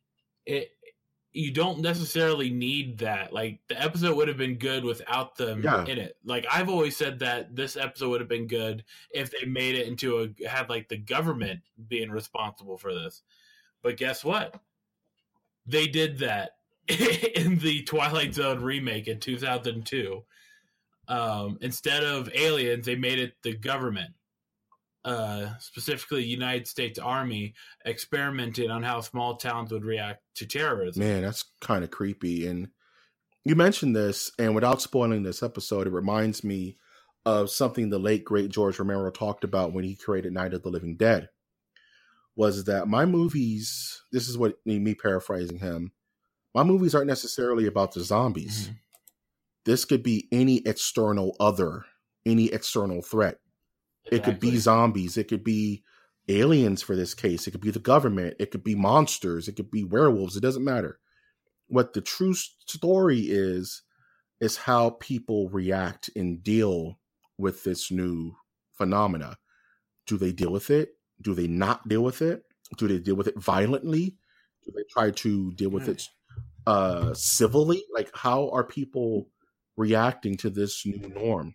you don't necessarily need that. Like, the episode would have been good without them in it. Like, I've always said that this episode would have been good if they made it into had like the government being responsible for this. But guess what? They did that in the Twilight Zone remake in 2002. Instead of aliens, they made it the government. Specifically United States Army, experimented on how small towns would react to terrorism. Man, that's kind of creepy. And you mentioned this, and without spoiling this episode, it reminds me of something the late, great George Romero talked about when he created Night of the Living Dead, was that my movies, this is what me paraphrasing him, my movies aren't necessarily about the zombies. Mm-hmm. This could be any external other, any external threat. It could be zombies. It could be aliens for this case. It could be the government. It could be monsters. It could be werewolves. It doesn't matter. What the true story is how people react and deal with this new phenomena. Do they deal with it? Do they not deal with it? Do they deal with it violently? Do they try to deal with it civilly? Like, how are people reacting to this new norm?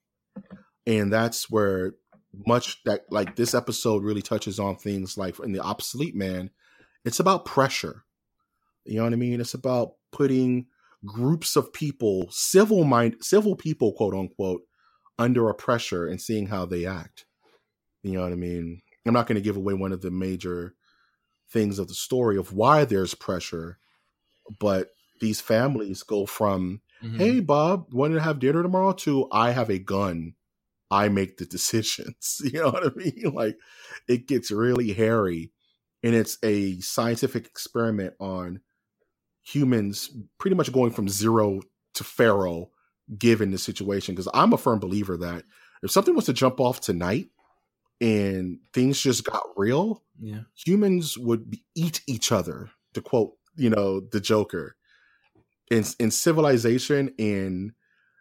And that's where this episode really touches on things like in The Obsolete Man. It's about pressure. You know what I mean? It's about putting groups of people, civil people, quote unquote, under a pressure and seeing how they act. You know what I mean? I'm not going to give away one of the major things of the story of why there's pressure, but these families go from, hey, Bob, want to have dinner tomorrow, to I have a gun. I make the decisions. You know what I mean? Like, it gets really hairy, and it's a scientific experiment on humans pretty much going from zero to pharaoh given the situation. Because I'm a firm believer that if something was to jump off tonight and things just got real, humans would eat each other, to quote, the Joker. In civilization, in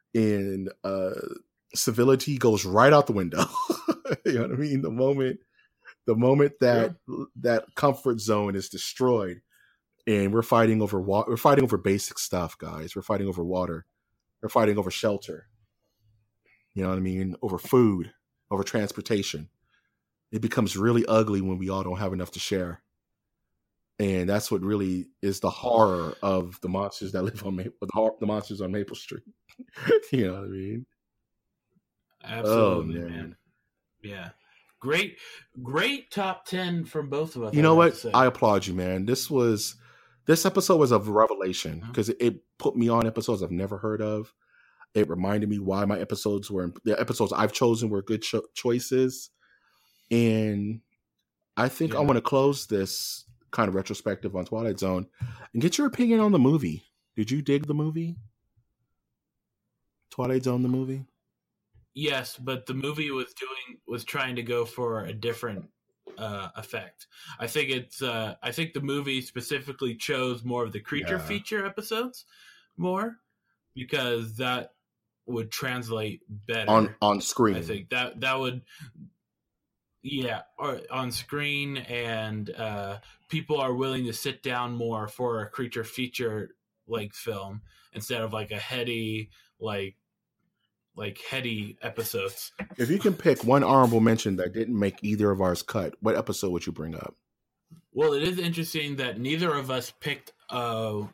civility goes right out the window. You know what I mean? The moment that that comfort zone is destroyed, and we're fighting over water, we're fighting over basic stuff, guys. We're fighting over water. We're fighting over shelter. You know what I mean? Over food, over transportation. It becomes really ugly when we all don't have enough to share. And that's what really is the horror of the monsters that live on the monsters on Maple Street. You know what I mean? Absolutely, man. Yeah. Great top 10 from both of us. You know what? I applaud you, man. This episode was a revelation because it put me on episodes I've never heard of. It reminded me why the episodes I've chosen were good choices. And I think I want to close this kind of retrospective on Twilight Zone and get your opinion on the movie. Did you dig the movie? Twilight Zone, the movie? Yes, but the movie was trying to go for a different effect. I think the movie specifically chose more of the creature feature episodes more because that would translate better on screen. I think that would or on screen, and people are willing to sit down more for a creature feature like film instead of like a heady heady episodes. If you can pick one honorable mention that didn't make either of ours cut, what episode would you bring up? Well, it is interesting that neither of us picked either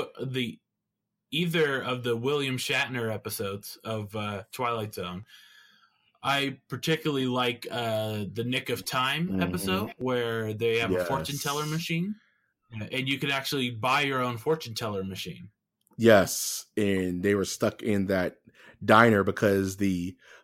of the William Shatner episodes of Twilight Zone. I particularly like the Nick of Time episode where they have a fortune teller machine, and you can actually buy your own fortune teller machine. Yes, and they were stuck in that diner because the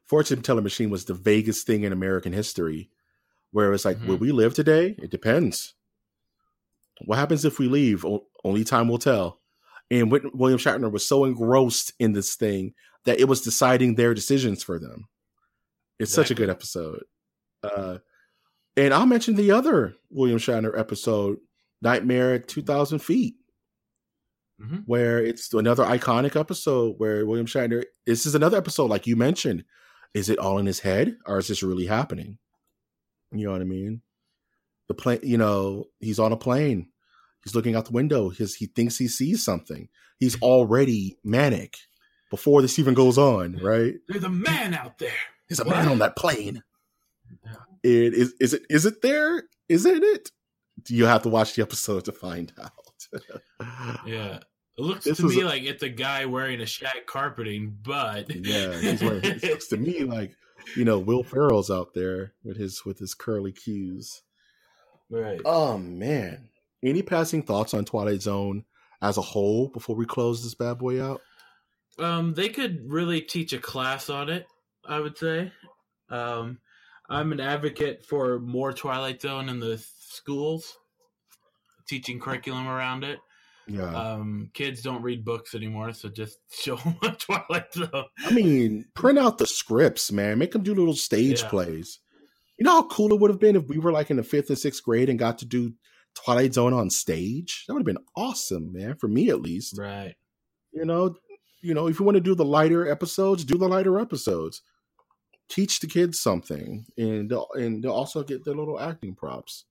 fortune teller machine was the vaguest thing in American history, where it's like, will we live today? It depends. What happens if we leave? Only time will tell. And William Shatner was so engrossed in this thing that it was deciding their decisions for them. It's such a good episode. And I'll mention the other William Shatner episode, Nightmare at 2,000 Feet, where it's another iconic episode where William Shatner, this is another episode like you mentioned. Is it all in his head or is this really happening? You know what I mean? The plane, he's on a plane. He's looking out the window. He thinks he sees something. He's already manic before this even goes on, right? There's a man out there. There's a man on that plane. Is it there? Isn't it? You have to watch the episode to find out. Yeah. It looks to me like it's a guy wearing a shag carpeting, but it looks to me like, Will Ferrell's out there with his curly cues. Right. Oh man. Any passing thoughts on Twilight Zone as a whole before we close this bad boy out? They could really teach a class on it, I would say. I'm an advocate for more Twilight Zone in the schools, teaching curriculum around it. Yeah. Kids don't read books anymore, so just show them Twilight Zone. I mean, print out the scripts, man. Make them do little stage plays. You know how cool it would have been if we were like in the 5th and 6th grade and got to do Twilight Zone on stage? That would have been awesome, man. For me, at least. Right. If you want to do the lighter episodes, do the lighter episodes. Teach the kids something, and they'll also get their little acting props.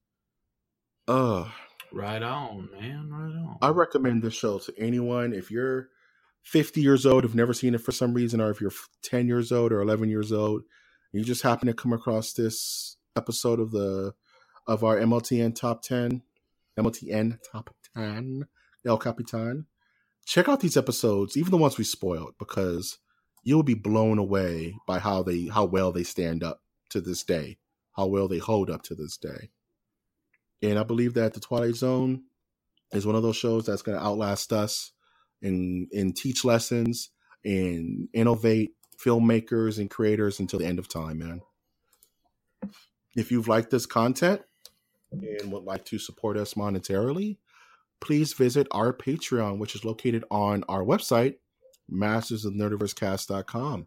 Right on, man. Right on. I recommend this show to anyone. If you're 50 years old, have never seen it for some reason, or if you're 10 years old or 11 years old, you just happen to come across this episode of our MLTN Top 10, El Capitan. Check out these episodes, even the ones we spoiled, because you'll be blown away by how well they stand up to this day, how well they hold up to this day. And I believe that The Twilight Zone is one of those shows that's going to outlast us and teach lessons and innovate filmmakers and creators until the end of time, man. If you've liked this content and would like to support us monetarily, please visit our Patreon, which is located on our website, mastersofnerdiversecast.com.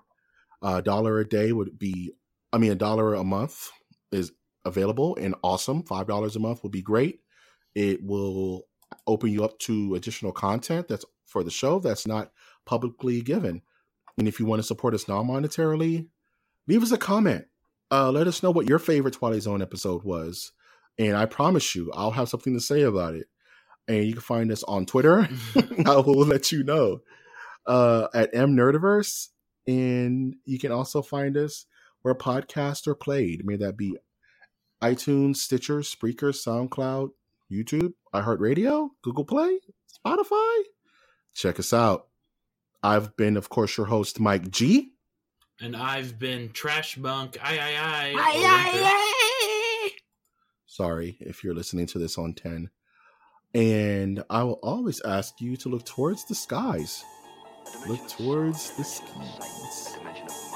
$1 a month is available and awesome. $5 a month would be great. It will open you up to additional content that's for the show that's not publicly given. And if you want to support us non-monetarily, leave us a comment. Let us know what your favorite Twilight Zone episode was. And I promise you, I'll have something to say about it. And you can find us on Twitter. I will let you know at MNerdiverse. And you can also find us where podcasts are played. May that be iTunes, Stitcher, Spreaker, SoundCloud, YouTube, iHeartRadio, Google Play, Spotify. Check us out. I've been, of course, your host, Mike G. And I've been Trash Bunk. Aye. Sorry if you're listening to this on 10. And I will always ask you to look towards the skies. Look towards the skies.